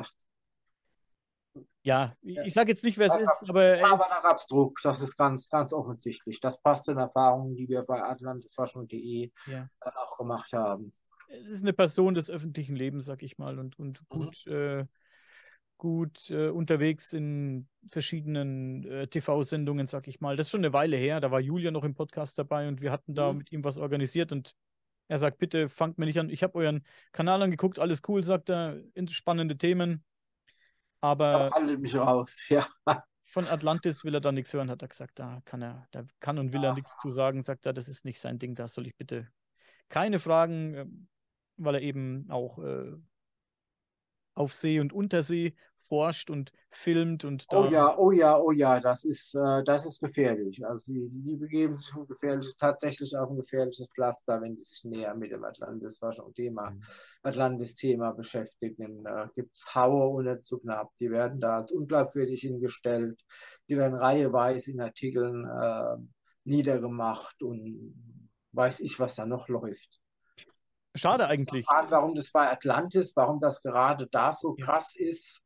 S1: ja,
S2: Ja,
S1: ich sage jetzt nicht, wer es ist, aber er
S2: aber da
S1: ist,
S2: gab es Druck, das ist ganz, ganz offensichtlich. Das passt zu den Erfahrungen, die wir bei atlantisforschung.de
S1: ja,
S2: auch gemacht haben.
S1: es ist eine Person des öffentlichen Lebens, sag ich mal, und
S2: Mhm.
S1: gut unterwegs in verschiedenen TV-Sendungen, sag ich mal. Das ist schon eine Weile her. Da war Julia noch im Podcast dabei und wir hatten da
S2: Mhm.
S1: mit ihm was organisiert und er sagt, bitte fangt mir nicht an. Ich habe euren Kanal angeguckt, alles cool, sagt er, spannende Themen,
S2: Aber
S1: aber
S2: halte mich raus, ja.
S1: von Atlantis will er da nichts hören, hat er gesagt. Da kann und will er nichts zu sagen, sagt er, das ist nicht sein Ding, da soll ich bitte keine Fragen, weil er eben auch auf See und Untersee forscht und filmt und
S2: Oh
S1: da,
S2: ja, oh ja, oh ja, das ist gefährlich. Also die begeben sich tatsächlich auf ein gefährliches Pflaster, wenn die sich näher mit dem Atlantis-Thema beschäftigen. Gibt es Haue ohne zu knapp. Die werden da als unglaubwürdig hingestellt. Die werden reiheweise in Artikeln niedergemacht und weiß ich, was da noch läuft.
S1: schade
S2: Ich weiß
S1: eigentlich.
S2: auch, warum das bei Atlantis, warum das gerade da so
S1: Ja.
S2: krass ist.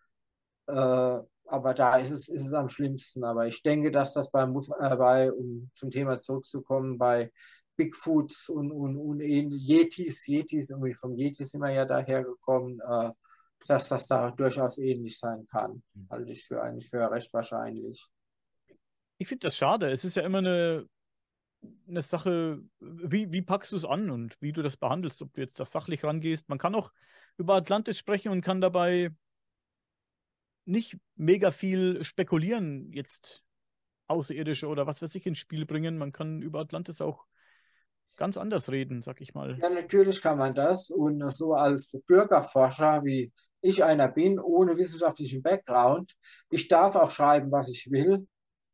S2: Aber da ist es am schlimmsten. Aber ich denke, dass das um zum Thema zurückzukommen, bei Bigfoots und Yetis, irgendwie vom Yeti sind wir ja dahergekommen, dass das da durchaus ähnlich sein kann. Halte ich eigentlich für recht wahrscheinlich.
S1: Ich finde das schade. Es ist ja immer eine Sache, wie packst du es an und wie du das behandelst, ob du jetzt das sachlich rangehst. Man kann auch über Atlantis sprechen und kann dabei nicht mega viel spekulieren, jetzt Außerirdische oder was weiß ich ins Spiel bringen. Man kann über Atlantis auch ganz anders reden, sag ich mal.
S2: Ja, natürlich kann man das. Und so als Bürgerforscher, wie ich einer bin, ohne wissenschaftlichen Background, ich darf auch schreiben, was ich will.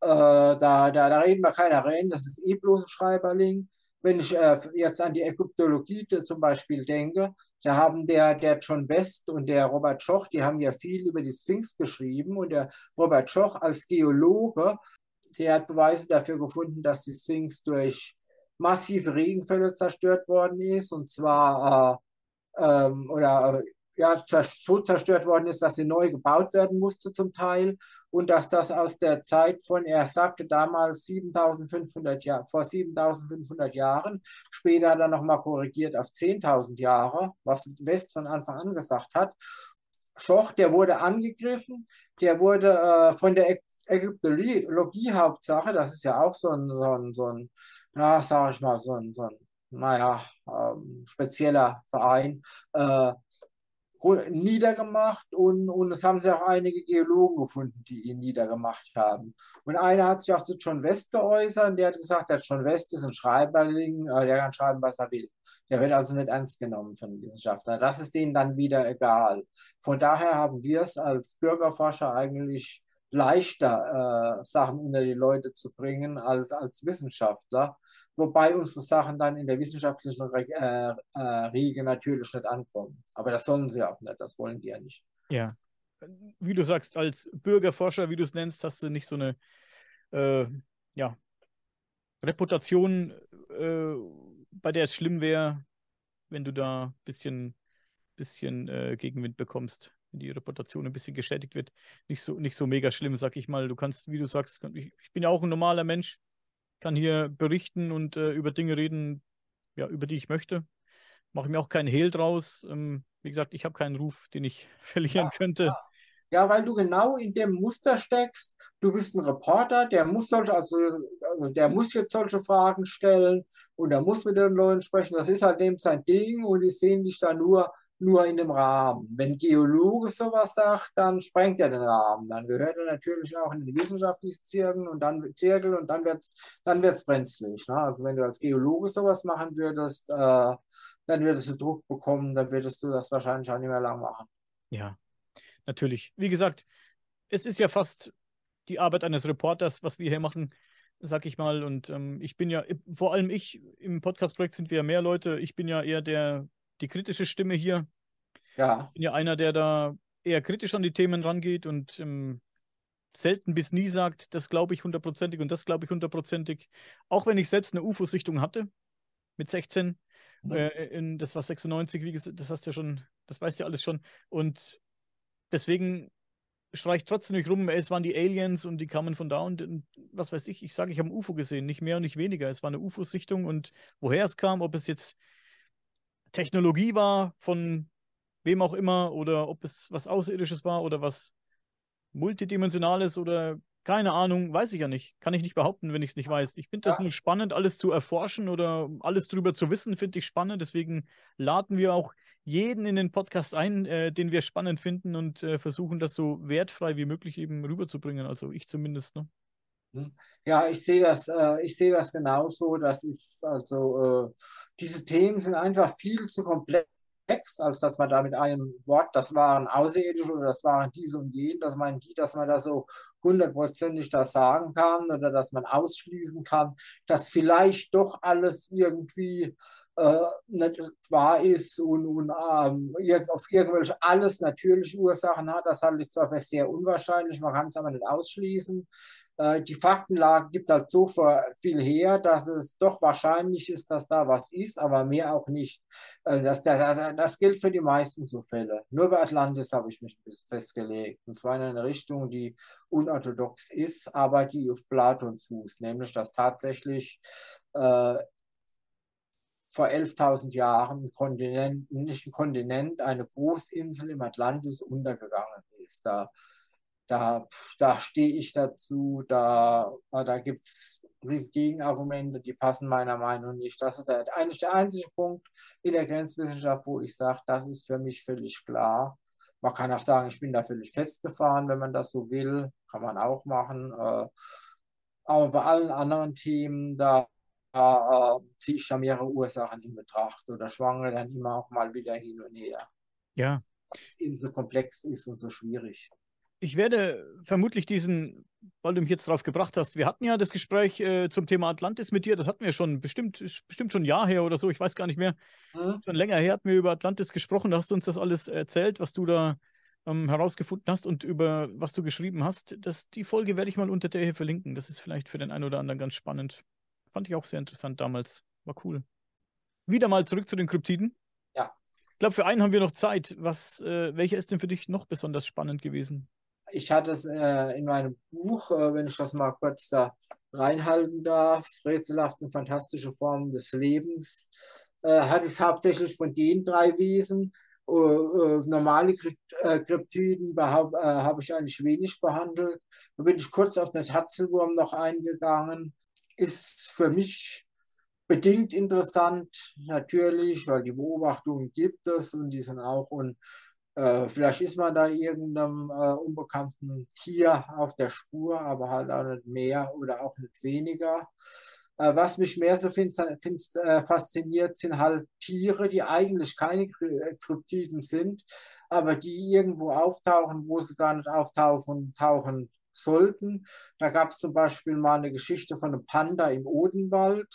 S2: Da reden wir keiner rein. Das ist eh bloß ein Schreiberling. Wenn ich jetzt an die Ägyptologie zum Beispiel denke, da haben der John West und der Robert Schoch, die haben ja viel über die Sphinx geschrieben. Und der Robert Schoch als Geologe, der hat Beweise dafür gefunden, dass die Sphinx durch massive Regenfälle zerstört worden ist, und zwar oder ja, so zerstört worden ist, dass sie neu gebaut werden musste zum Teil, und dass das aus der Zeit von, er sagte damals 7500 Jahre, vor 7500 Jahren, später hat er nochmal korrigiert auf 10.000 Jahre, was West von Anfang an gesagt hat. Schoch, der wurde angegriffen, der wurde von der Ägyptologie Hauptsache, das ist ja auch so ein ja, sag ich mal, so ein naja, spezieller Verein, äh, niedergemacht, und es haben sich auch einige Geologen gefunden, die ihn niedergemacht haben. Und einer hat sich auch zu John West geäußert, und der hat gesagt, der John West ist ein Schreiberling, der kann schreiben, was er will. Der wird also nicht ernst genommen von den Wissenschaftlern. Das ist denen dann wieder egal. Von daher haben wir es als Bürgerforscher eigentlich leichter, Sachen unter die Leute zu bringen als Wissenschaftler, wobei unsere Sachen dann in der wissenschaftlichen Riege natürlich nicht ankommen. Aber das sollen sie auch nicht, das wollen die ja nicht.
S1: Ja. Wie du sagst, als Bürgerforscher, wie du es nennst, hast du nicht so eine äh, ja, Reputation, äh, bei der es schlimm wäre, wenn du da ein bisschen Gegenwind bekommst, wenn die Reputation ein bisschen geschädigt wird. Nicht so mega schlimm, sag ich mal. Du kannst, wie du sagst, ich bin ja auch ein normaler Mensch, kann hier berichten und über Dinge reden, ja, über die ich möchte. Mache mir auch keinen Hehl draus. Wie gesagt, ich habe keinen Ruf, den ich verlieren
S2: Ja,
S1: könnte.
S2: ja, weil du genau in dem Muster steckst, du bist ein Reporter, der muss jetzt solche Fragen stellen und der muss mit den Leuten sprechen. Das ist halt eben sein Ding und die sehen dich da nur in dem Rahmen. Wenn ein Geologe sowas sagt, dann sprengt er den Rahmen. Dann gehört er natürlich auch in den wissenschaftlichen Zirkel und dann wird's brenzlig. Ne? Also wenn du als Geologe sowas machen würdest, dann würdest du Druck bekommen, dann würdest du das wahrscheinlich auch nicht mehr lang machen.
S1: Ja, natürlich. Wie gesagt, es ist ja fast die Arbeit eines Reporters, was wir hier machen, sag ich mal. Und ich bin ja, vor allem ich, im Podcast-Projekt sind wir ja mehr Leute. Ich bin ja eher die kritische Stimme hier.
S2: Ja.
S1: Ich bin ja einer, der da eher kritisch an die Themen rangeht und selten bis nie sagt, das glaube ich hundertprozentig und das glaube ich hundertprozentig. Auch wenn ich selbst eine UFO-Sichtung hatte mit 16. Das war 96, wie gesagt, das hast du ja schon, das weißt du ja alles schon. Und deswegen schreie ich trotzdem nicht rum, es waren die Aliens und die kamen von da und was weiß ich. Ich sage, ich habe ein UFO gesehen, nicht mehr und nicht weniger. Es war eine UFO-Sichtung und woher es kam, ob es jetzt Technologie war von wem auch immer oder ob es was Außerirdisches war oder was Multidimensionales oder keine Ahnung, weiß ich ja nicht. Kann ich nicht behaupten, wenn ich es nicht weiß. Ich finde das
S2: Ja.
S1: nur spannend, alles zu erforschen oder alles drüber zu wissen, finde ich spannend. Deswegen laden wir auch jeden in den Podcast ein, den wir spannend finden und versuchen, das so wertfrei wie möglich eben rüberzubringen. Also ich zumindest, ne?
S2: Hm. Ja, ich sehe das genauso. Das ist diese Themen sind einfach viel zu komplex, als dass man da mit einem Wort, das waren Außerirdische oder das waren diese und jene, dass man da so hundertprozentig das sagen kann oder dass man ausschließen kann, dass vielleicht doch alles irgendwie nicht wahr ist und auf irgendwelche alles natürliche Ursachen hat. Das halte ich zwar für sehr unwahrscheinlich, man kann es aber nicht ausschließen. Die Faktenlage gibt halt so viel her, dass es doch wahrscheinlich ist, dass da was ist, aber mehr auch nicht. Das gilt für die meisten so Fälle. Nur bei Atlantis habe ich mich ein bisschen festgelegt. Und zwar in eine Richtung, die unorthodox ist, aber die auf Platon fußt. Nämlich, dass tatsächlich äh, vor 11.000 Jahren nicht ein Kontinent, eine Großinsel im Atlantis untergegangen ist. Da, da stehe ich dazu, da gibt es Gegenargumente, die passen meiner Meinung nach nicht. Das ist eigentlich der einzige Punkt in der Grenzwissenschaft, wo ich sage, das ist für mich völlig klar. Man kann auch sagen, ich bin da völlig festgefahren, wenn man das so will, kann man auch machen. Aber bei allen anderen Themen, ziehe ich da mehrere Ursachen in Betracht oder schwange dann immer auch mal wieder hin und her,
S1: Ja,
S2: weil es eben so komplex ist und so schwierig.
S1: ich werde vermutlich weil du mich jetzt drauf gebracht hast, wir hatten ja das Gespräch zum Thema Atlantis mit dir, das hatten wir schon bestimmt, ist bestimmt schon ein Jahr her oder so, ich weiß gar nicht mehr.
S2: Hm?
S1: Schon länger her hatten wir über Atlantis gesprochen, da hast du uns das alles erzählt, was du da herausgefunden hast und über was du geschrieben hast. Die Folge werde ich mal unter der hier verlinken. Das ist vielleicht für den einen oder anderen ganz spannend. Fand ich auch sehr interessant damals. War cool. Wieder mal zurück zu den Kryptiden.
S2: Ja.
S1: Ich glaube, für einen haben wir noch Zeit. Welcher ist denn für dich noch besonders spannend gewesen?
S2: Ich hatte es in meinem Buch, wenn ich das mal kurz da reinhalten darf, Rätselhafte und fantastische Formen des Lebens, hatte ich es hauptsächlich von den drei Wesen. Normale Kryptiden habe ich eigentlich wenig behandelt. Da bin ich kurz auf den Tatzelwurm noch eingegangen. Ist für mich bedingt interessant, natürlich, weil die Beobachtungen gibt es und die sind auch und vielleicht ist man da irgendeinem unbekannten Tier auf der Spur, aber halt auch nicht mehr oder auch nicht weniger. Was mich mehr so fasziniert, sind halt Tiere, die eigentlich keine Kryptiden sind, aber die irgendwo auftauchen, wo sie gar nicht tauchen sollten. Da gab es zum Beispiel mal eine Geschichte von einem Panda im Odenwald.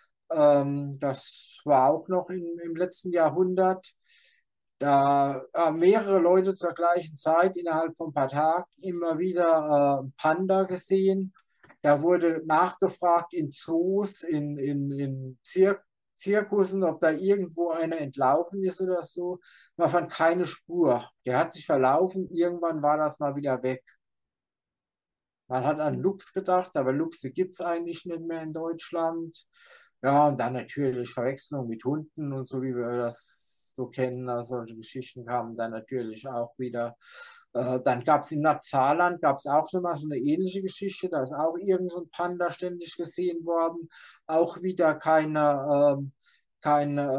S2: Das war auch noch im letzten Jahrhundert. Da mehrere Leute zur gleichen Zeit innerhalb von ein paar Tagen immer wieder Panda gesehen. Da wurde nachgefragt in Zoos, in Zirkussen, ob da irgendwo einer entlaufen ist oder so. Man fand keine Spur. Der hat sich verlaufen, irgendwann war das mal wieder weg. Man hat an Luchs gedacht, aber Luchse gibt es eigentlich nicht mehr in Deutschland. Ja, und dann natürlich Verwechslung mit Hunden und so, wie wir das so kennen. Also solche Geschichten kamen dann natürlich auch wieder. Dann gab es im Nazaland gab es auch schon mal so eine ähnliche Geschichte. Da ist auch irgend so ein Panda ständig gesehen worden. Auch wieder keine,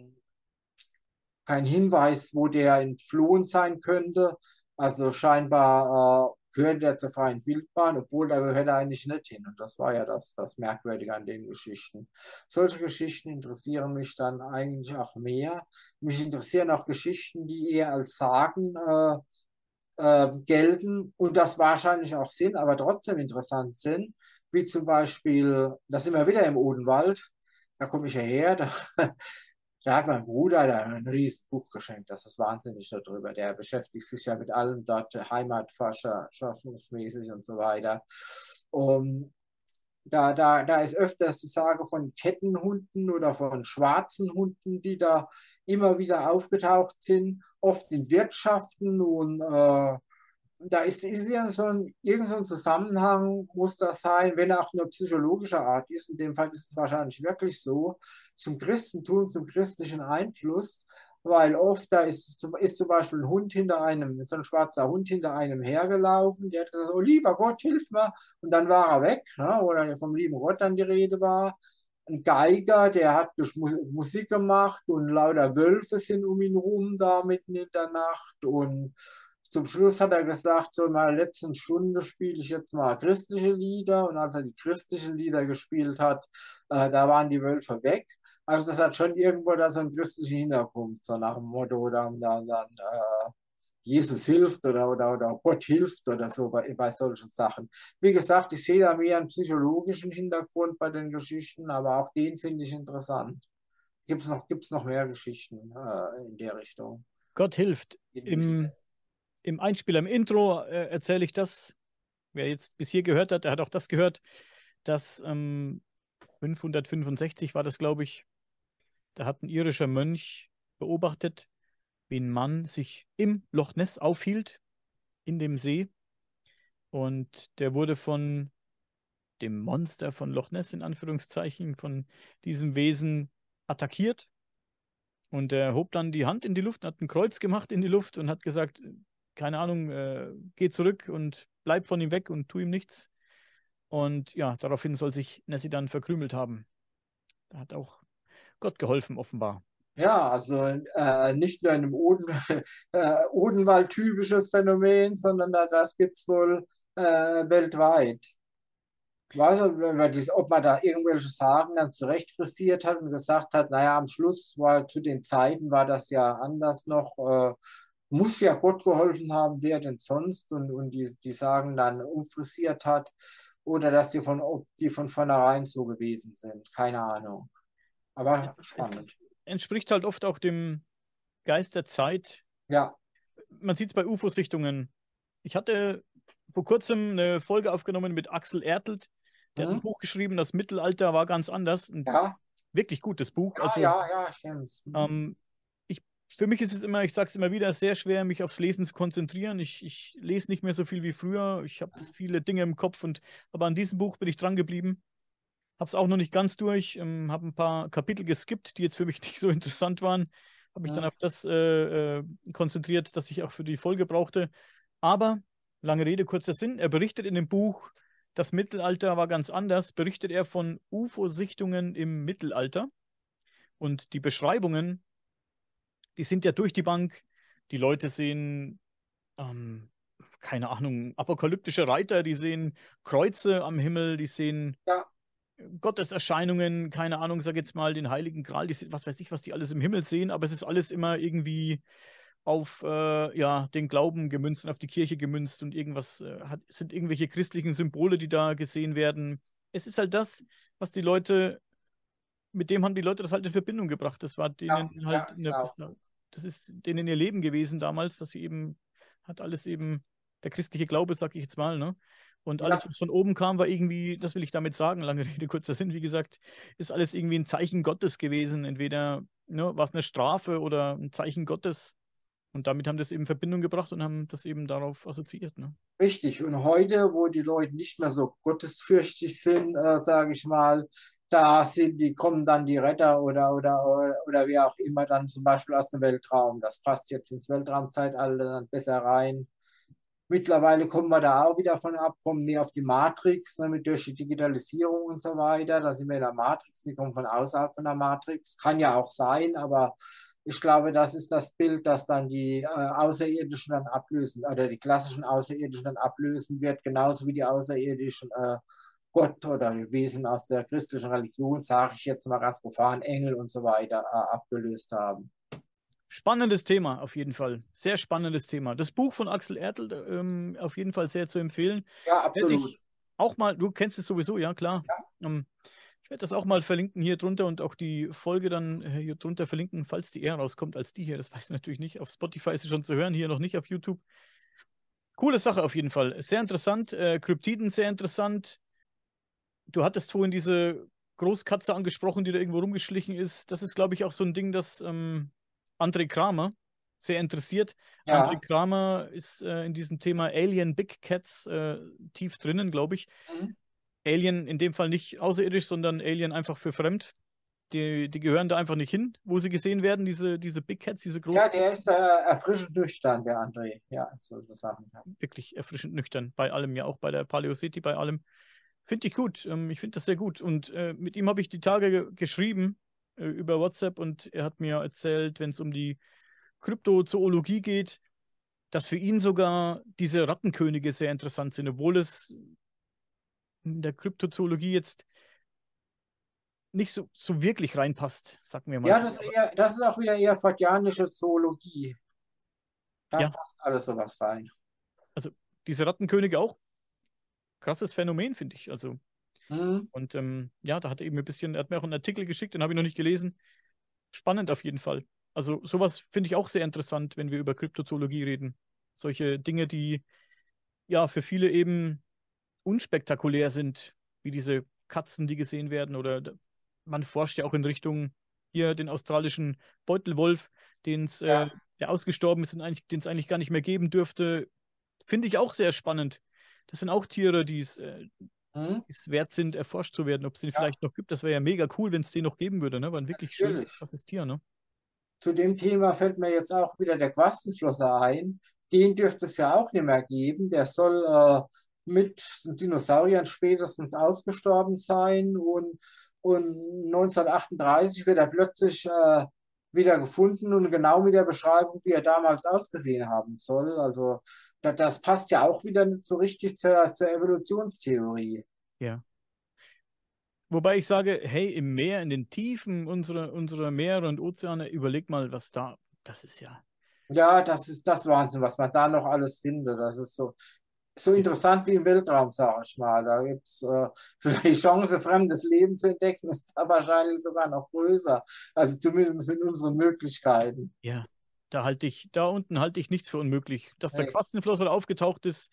S2: kein Hinweis, wo der entflohen sein könnte. Also scheinbar gehört er zur freien Wildbahn, obwohl da gehört er eigentlich nicht hin. Und das war ja das Merkwürdige an den Geschichten. Solche Geschichten interessieren mich dann eigentlich auch mehr. Mich interessieren auch Geschichten, die eher als Sagen gelten und das wahrscheinlich auch sind, aber trotzdem interessant sind, wie zum Beispiel, da sind wir wieder im Odenwald, da komme ich ja her, da hat mein Bruder da ein riesen Buch geschenkt, das ist wahnsinnig darüber, der beschäftigt sich ja mit allem dort, Heimatforschungsmäßig und so weiter. Und da ist öfters die Sage von Kettenhunden oder von schwarzen Hunden, die da immer wieder aufgetaucht sind, oft in Wirtschaften und da ist ja irgend so ein Zusammenhang, muss das sein, wenn er auch nur psychologischer Art ist. In dem Fall ist es wahrscheinlich wirklich so, zum Christentum, zum christlichen Einfluss, weil oft ist zum Beispiel ein Hund hinter einem, so ein schwarzer Hund hinter einem hergelaufen, der hat gesagt, oh lieber Gott, hilf mir, und dann war er weg, ne? Oder vom lieben Gott dann die Rede war. Ein Geiger, der hat Musik gemacht und lauter Wölfe sind um ihn rum da mitten in der Nacht und zum Schluss hat er gesagt, so in meiner letzten Stunde spiele ich jetzt mal christliche Lieder. Und als er die christlichen Lieder gespielt hat, da waren die Wölfe weg. Also das hat schon irgendwo da so einen christlichen Hintergrund, so nach dem Motto, dann Jesus hilft oder Gott hilft oder so bei solchen Sachen. Wie gesagt, ich sehe da mehr einen psychologischen Hintergrund bei den Geschichten, aber auch den finde ich interessant. Gibt's noch mehr Geschichten in der Richtung?
S1: Gott hilft.
S2: In
S1: Im Einspieler, im Intro erzähle ich das. Wer jetzt bis hier gehört hat, der hat auch das gehört, dass 565 war das, glaube ich, da hat ein irischer Mönch beobachtet, wie ein Mann sich im Loch Ness aufhielt, in dem See. Und der wurde von dem Monster von Loch Ness, in Anführungszeichen, von diesem Wesen attackiert. Und er hob dann die Hand in die Luft, hat ein Kreuz gemacht in die Luft und hat gesagt, keine Ahnung, geh zurück und bleib von ihm weg und tu ihm nichts. Und ja, daraufhin soll sich Nessie dann verkrümelt haben. Da hat auch Gott geholfen, offenbar.
S2: Ja, also nicht nur in einem Odenwald typisches Phänomen, sondern das gibt es wohl weltweit. Ich weiß nicht, ob man da irgendwelche Sagen dann zurecht frisiert hat und gesagt hat, naja, am Schluss war zu den Zeiten war das ja anders noch, muss ja Gott geholfen haben, wer denn sonst? Und die Sagen dann umfrisiert hat oder dass ob die von vornherein so gewesen sind. Keine Ahnung. Aber
S1: Es
S2: spannend.
S1: entspricht halt oft auch dem Geist der Zeit.
S2: Ja.
S1: Man sieht es bei UFO-Sichtungen. Ich hatte vor kurzem eine Folge aufgenommen mit Axel Ertelt. Der hat ein
S2: Hm?
S1: Buch geschrieben, das Mittelalter war ganz anders. Ein
S2: Ja.
S1: wirklich gutes Buch.
S2: Ja,
S1: Also
S2: ja, ja, ich kenne es.
S1: ähm, ich, für mich ist es immer, ich sage es immer wieder, sehr schwer, mich aufs Lesen zu konzentrieren. Ich lese nicht mehr so viel wie früher. Ich habe viele Dinge im Kopf aber an diesem Buch bin ich dran geblieben. Habe es auch noch nicht ganz durch, habe ein paar Kapitel geskippt, die jetzt für mich nicht so interessant waren. Habe mich dann
S2: Hm.
S1: auf das konzentriert, das ich auch für die Folge brauchte. Aber, lange Rede, kurzer Sinn, er berichtet in dem Buch, das Mittelalter war ganz anders, berichtet er von UFO-Sichtungen im Mittelalter. Und die Beschreibungen, die sind ja durch die Bank. Die Leute sehen, ähm, keine Ahnung, apokalyptische Reiter, die sehen Kreuze am Himmel, die sehen
S2: Ja,
S1: Gotteserscheinungen, keine Ahnung, sag jetzt mal, den Heiligen Gral, was weiß ich, was die alles im Himmel sehen, aber es ist alles immer irgendwie auf ja, den Glauben gemünzt und auf die Kirche gemünzt und irgendwas sind irgendwelche christlichen Symbole, die da gesehen werden. Es ist halt das, was die Leute, mit dem haben die Leute das halt in Verbindung gebracht. Das war
S2: ja,
S1: denen halt
S2: ja, genau.
S1: das ist denen ihr Leben gewesen damals, dass sie eben, hat alles eben der christliche Glaube, sag ich jetzt mal, ne? Und alles,
S2: Ja,
S1: was von oben kam, war irgendwie, das will ich damit sagen, lange Rede, kurzer Sinn, wie gesagt, ist alles irgendwie ein Zeichen Gottes gewesen. Entweder ne, war es eine Strafe oder ein Zeichen Gottes. Und damit haben das eben in Verbindung gebracht und haben das eben darauf assoziiert. Ne?
S2: richtig. Und heute, wo die Leute nicht mehr so gottesfürchtig sind, sage ich mal, kommen dann die Retter oder wie auch immer dann zum Beispiel aus dem Weltraum. Das passt jetzt ins Weltraumzeitalter dann besser rein. Mittlerweile kommen wir da auch wieder von ab, kommen mehr auf die Matrix, ne, mit durch die Digitalisierung und so weiter. Da sind wir in der Matrix, die kommen von außerhalb von der Matrix. Kann ja auch sein, aber ich glaube, das ist das Bild, das dann die Außerirdischen dann ablösen oder die klassischen Außerirdischen dann ablösen wird, genauso wie die außerirdischen Gott oder die Wesen aus der christlichen Religion, sage ich jetzt mal ganz profan, Engel und so weiter abgelöst haben.
S1: Spannendes Thema, auf jeden Fall. Sehr spannendes Thema. Das Buch von Axel Ertl, auf jeden Fall sehr zu empfehlen.
S2: Ja,
S1: Werde
S2: absolut.
S1: ich auch mal, du kennst es sowieso, ja klar. Ich werde das auch mal verlinken hier drunter und auch die Folge dann hier drunter verlinken, falls die eher rauskommt als die hier. Das weiß ich natürlich nicht. Auf Spotify ist sie schon zu hören, hier noch nicht auf YouTube. Coole Sache auf jeden Fall. Sehr interessant. Kryptiden sehr interessant. Du hattest vorhin diese Großkatze angesprochen, die da irgendwo rumgeschlichen ist. Das ist, glaube ich, auch so ein Ding, das André Kramer sehr interessiert. André
S2: Ja.
S1: Kramer ist in diesem Thema Alien Big Cats tief drinnen, glaube ich.
S2: Mhm.
S1: Alien in dem Fall nicht außerirdisch, sondern Alien einfach für fremd. Die gehören da einfach nicht hin, wo sie gesehen werden, diese Big Cats, diese
S2: Ja,
S1: großen,
S2: der ist erfrischend nüchtern, der André. Ja, so das Sachen.
S1: wirklich erfrischend nüchtern. Bei allem, ja auch bei der Paleocity, bei allem. Finde ich gut. Ich finde das sehr gut. Und mit ihm habe ich die Tage geschrieben über WhatsApp und er hat mir erzählt, wenn es um die Kryptozoologie geht, dass für ihn sogar diese Rattenkönige sehr interessant sind, obwohl es in der Kryptozoologie jetzt nicht so wirklich reinpasst, sagen wir mal
S2: Ja,
S1: so. Aber
S2: das ist auch wieder eher fordianische Zoologie. Da
S1: ja,
S2: passt alles sowas rein.
S1: also diese Rattenkönige auch krasses Phänomen, finde ich. Also,
S2: Mhm.
S1: und ja, da hat er eben ein bisschen, er hat mir auch einen Artikel geschickt, den habe ich noch nicht gelesen. Spannend auf jeden Fall. Also sowas finde ich auch sehr interessant, wenn wir über Kryptozoologie reden. Solche Dinge, die ja für viele eben unspektakulär sind, wie diese Katzen, die gesehen werden. Oder man forscht ja auch in Richtung hier den australischen Beutelwolf,
S2: Ja.
S1: der ausgestorben ist und den es eigentlich gar nicht mehr geben dürfte. Finde ich auch sehr spannend. Das sind auch Tiere,
S2: Mhm.
S1: die es wert sind, erforscht zu werden. Ob es den
S2: Ja,
S1: vielleicht noch gibt, das wäre ja mega cool, wenn es den noch geben würde. Ne? War ein wirklich schönes,
S2: natürlich.
S1: krasses Tier. Ne?
S2: Zu dem Thema fällt mir jetzt auch wieder der Quastenflosser ein. Den dürfte es ja auch nicht mehr geben. Der soll mit den Dinosauriern spätestens ausgestorben sein und 1938 wird er plötzlich wieder gefunden und genau mit der Beschreibung, wie er damals ausgesehen haben soll. Also das passt ja auch wieder nicht so richtig zur Evolutionstheorie.
S1: Ja. Wobei ich sage, hey, im Meer, in den Tiefen unserer Meere und Ozeane, überleg mal, was da, das ist ja,
S2: Ja, das ist das Wahnsinn, was man da noch alles findet. Das ist so
S1: ja,
S2: interessant wie im Weltraum, sage ich mal. Da gibt es vielleicht die Chance, fremdes Leben zu entdecken, ist da wahrscheinlich sogar noch größer. Also zumindest mit unseren Möglichkeiten.
S1: ja. Da unten halte ich nichts für unmöglich. Dass der
S2: Nee.
S1: Quastenflosser aufgetaucht ist,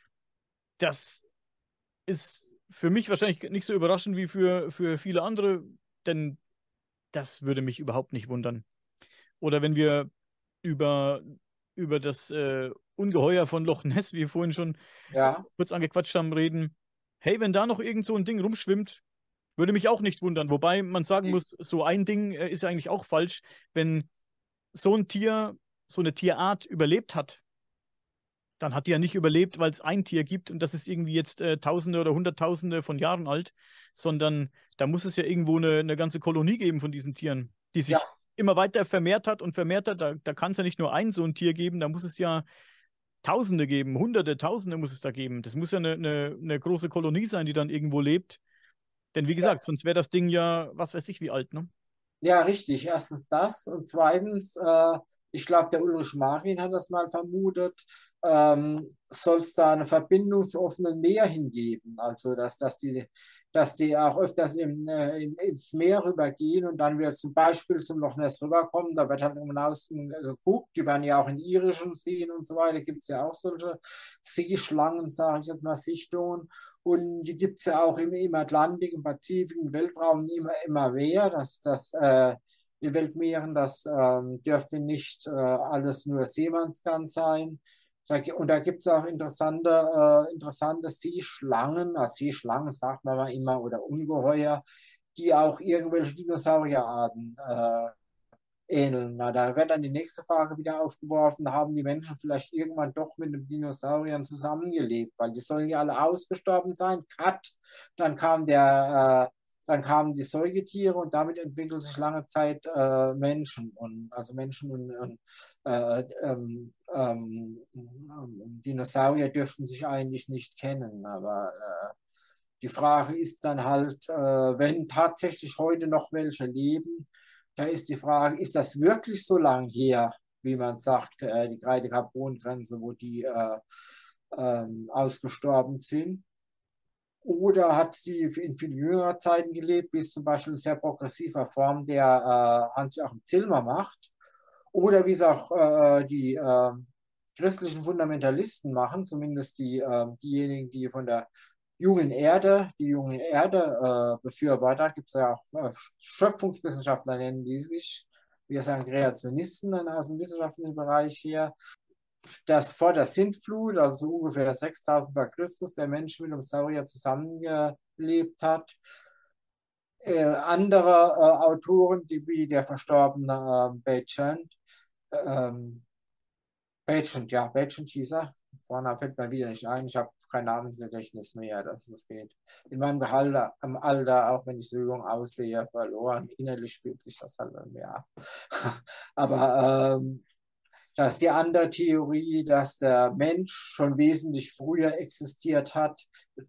S1: das ist für mich wahrscheinlich nicht so überraschend wie für viele andere, denn das würde mich überhaupt nicht wundern. Oder wenn wir über, über das Ungeheuer von Loch Ness, wie wir vorhin schon
S2: Ja,
S1: kurz angequatscht haben, reden. Hey, wenn da noch irgend so ein Ding rumschwimmt, würde mich auch nicht wundern. Wobei man sagen
S2: nee.
S1: muss, so ein Ding ist ja eigentlich auch falsch. Wenn so ein Tier, so eine Tierart überlebt hat, dann hat die ja nicht überlebt, weil es ein Tier gibt und das ist irgendwie jetzt Tausende oder Hunderttausende von Jahren alt, sondern da muss es ja irgendwo eine ganze Kolonie geben von diesen Tieren, die
S2: Ja,
S1: sich immer weiter vermehrt hat und vermehrt hat. Da kann es ja nicht nur ein so ein Tier geben, da muss es ja Tausende geben, Hunderte, Tausende muss es da geben. Das muss ja eine große Kolonie sein, die dann irgendwo lebt. Denn wie
S2: ja,
S1: gesagt, sonst wäre das Ding ja, was weiß ich, wie alt, ne?
S2: ja, richtig. Erstens das und zweitens, ich glaube, der Ulrich Marin hat das mal vermutet, soll es da eine Verbindung zu offenen Meer hingeben. Also, dass die auch öfters ins Meer rübergehen und dann wieder zum Beispiel zum Loch Ness rüberkommen. Da wird halt um außen geguckt. Die werden ja auch in irischen Seen und so weiter. Gibt es ja auch solche Seeschlangen, sage ich jetzt mal, Sichtungen. Und die gibt es ja auch im Atlantik, im Pazifik, im Weltraum immer mehr. Die Weltmeeren, das dürfte nicht alles nur Seemannsgarn sein. Und da gibt es auch interessante Seeschlangen, Seeschlangen sagt man mal immer, oder Ungeheuer, die auch irgendwelche Dinosaurierarten ähneln. Na, da wird dann die nächste Frage wieder aufgeworfen, haben die Menschen vielleicht irgendwann doch mit den Dinosauriern zusammengelebt, weil die sollen ja alle ausgestorben sein. Cut, dann kam dann kamen die Säugetiere und damit entwickelt sich lange Zeit Menschen also Menschen und Dinosaurier dürften sich eigentlich nicht kennen, aber die Frage ist dann halt, wenn tatsächlich heute noch welche leben, da ist die Frage, ist das wirklich so lang her, wie man sagt, die Kreide-Carbon-Grenze, wo die ausgestorben sind? Oder hat sie in viel jüngerer Zeiten gelebt, wie es zum Beispiel in sehr progressiver Form der Hans-Joachim Zillmer macht? Oder wie es auch die christlichen Fundamentalisten machen, zumindest diejenigen, die von der die jungen Erde Befürworter, gibt es ja auch Schöpfungswissenschaftler, nennen die sich. Wir sagen Kreationisten aus dem wissenschaftlichen Bereich her, dass vor der Sintflut, also ungefähr 6000 vor Christus, der Mensch mit dem Saurier zusammengelebt hat. Andere Autoren, die wie der verstorbene Bagehot hieß er. Vorne fällt mir wieder nicht ein. Ich habe kein Namensgedächtnis mehr, dass es geht. In meinem Gehalt, am Alter, auch wenn ich so jung aussehe, verloren. Innerlich spielt sich das halt mehr ab. Aber das ist die andere Theorie, dass der Mensch schon wesentlich früher existiert hat,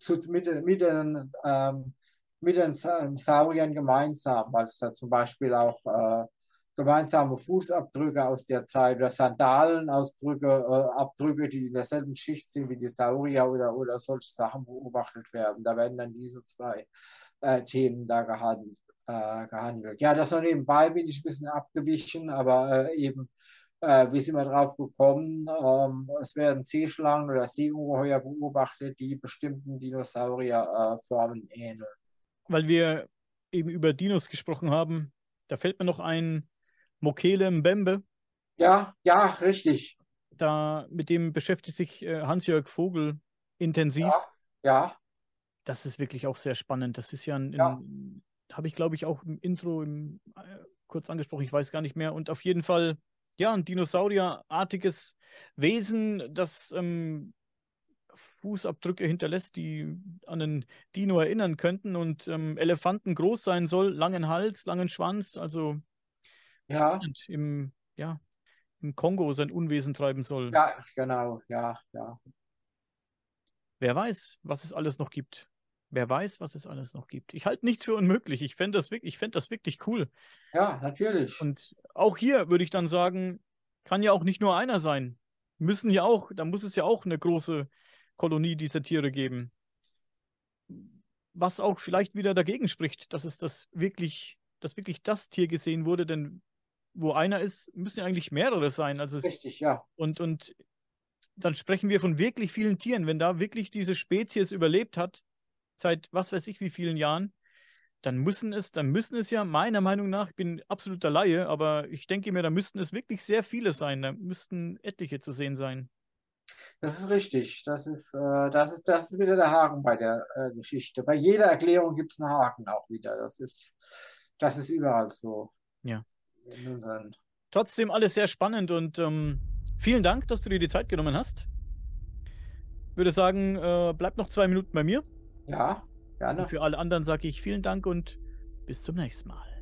S2: mit den Sauriern gemeinsam, weil es da zum Beispiel auch gemeinsame Fußabdrücke aus der Zeit oder Abdrücke, die in derselben Schicht sind wie die Saurier oder solche Sachen beobachtet werden. Da werden dann diese zwei Themen da gehandelt. Ja, das noch nebenbei bin ich ein bisschen abgewichen, aber eben, wie sind wir drauf gekommen? Es werden Seeschlangen oder Seeungeheuer beobachtet, die bestimmten Dinosaurierformen ähneln.
S1: Weil wir eben über Dinos gesprochen haben, da fällt mir noch ein Mokele Mbembe.
S2: Ja, ja, richtig.
S1: Mit dem beschäftigt sich Hans-Jörg Vogel intensiv.
S2: Ja, ja,
S1: Das ist wirklich auch sehr spannend. Das ist ja
S2: ja.
S1: habe ich glaube ich auch im Intro kurz angesprochen, ich weiß gar nicht mehr. Und auf jeden Fall, ja, ein dinosaurierartiges Wesen, das Fußabdrücke hinterlässt, die an einen Dino erinnern könnten und Elefanten groß sein soll, langen Hals, langen Schwanz, also
S2: Ja,
S1: ja, im Kongo sein Unwesen treiben soll.
S2: ja, genau, ja, ja.
S1: Wer weiß, was es alles noch gibt. Wer weiß, was es alles noch gibt. Ich halte nichts für unmöglich. Ich fänd das wirklich cool.
S2: Ja, natürlich.
S1: Und auch hier würde ich dann sagen, kann ja auch nicht nur einer sein. Da muss es ja auch eine große Kolonie dieser Tiere geben. Was auch vielleicht wieder dagegen spricht, dass dass wirklich das Tier gesehen wurde, denn wo einer ist, müssen ja eigentlich mehrere sein.
S2: Richtig, ja.
S1: Und dann sprechen wir von wirklich vielen Tieren. Wenn da wirklich diese Spezies überlebt hat, seit was weiß ich wie vielen Jahren, dann müssen es ja meiner Meinung nach, ich bin absoluter Laie, aber ich denke mir, da müssten es wirklich sehr viele sein. Da müssten etliche zu sehen sein.
S2: Das ist richtig. Das ist wieder der Haken bei der Geschichte. Bei jeder Erklärung gibt es einen Haken auch wieder. Das ist überall so.
S1: Ja.
S2: In unseren,
S1: Trotzdem alles sehr spannend und vielen Dank, dass du dir die Zeit genommen hast. Würde sagen, bleib noch 2 Minuten bei mir.
S2: ja,
S1: Und
S2: gerne.
S1: für alle anderen sage ich vielen Dank und bis zum nächsten Mal.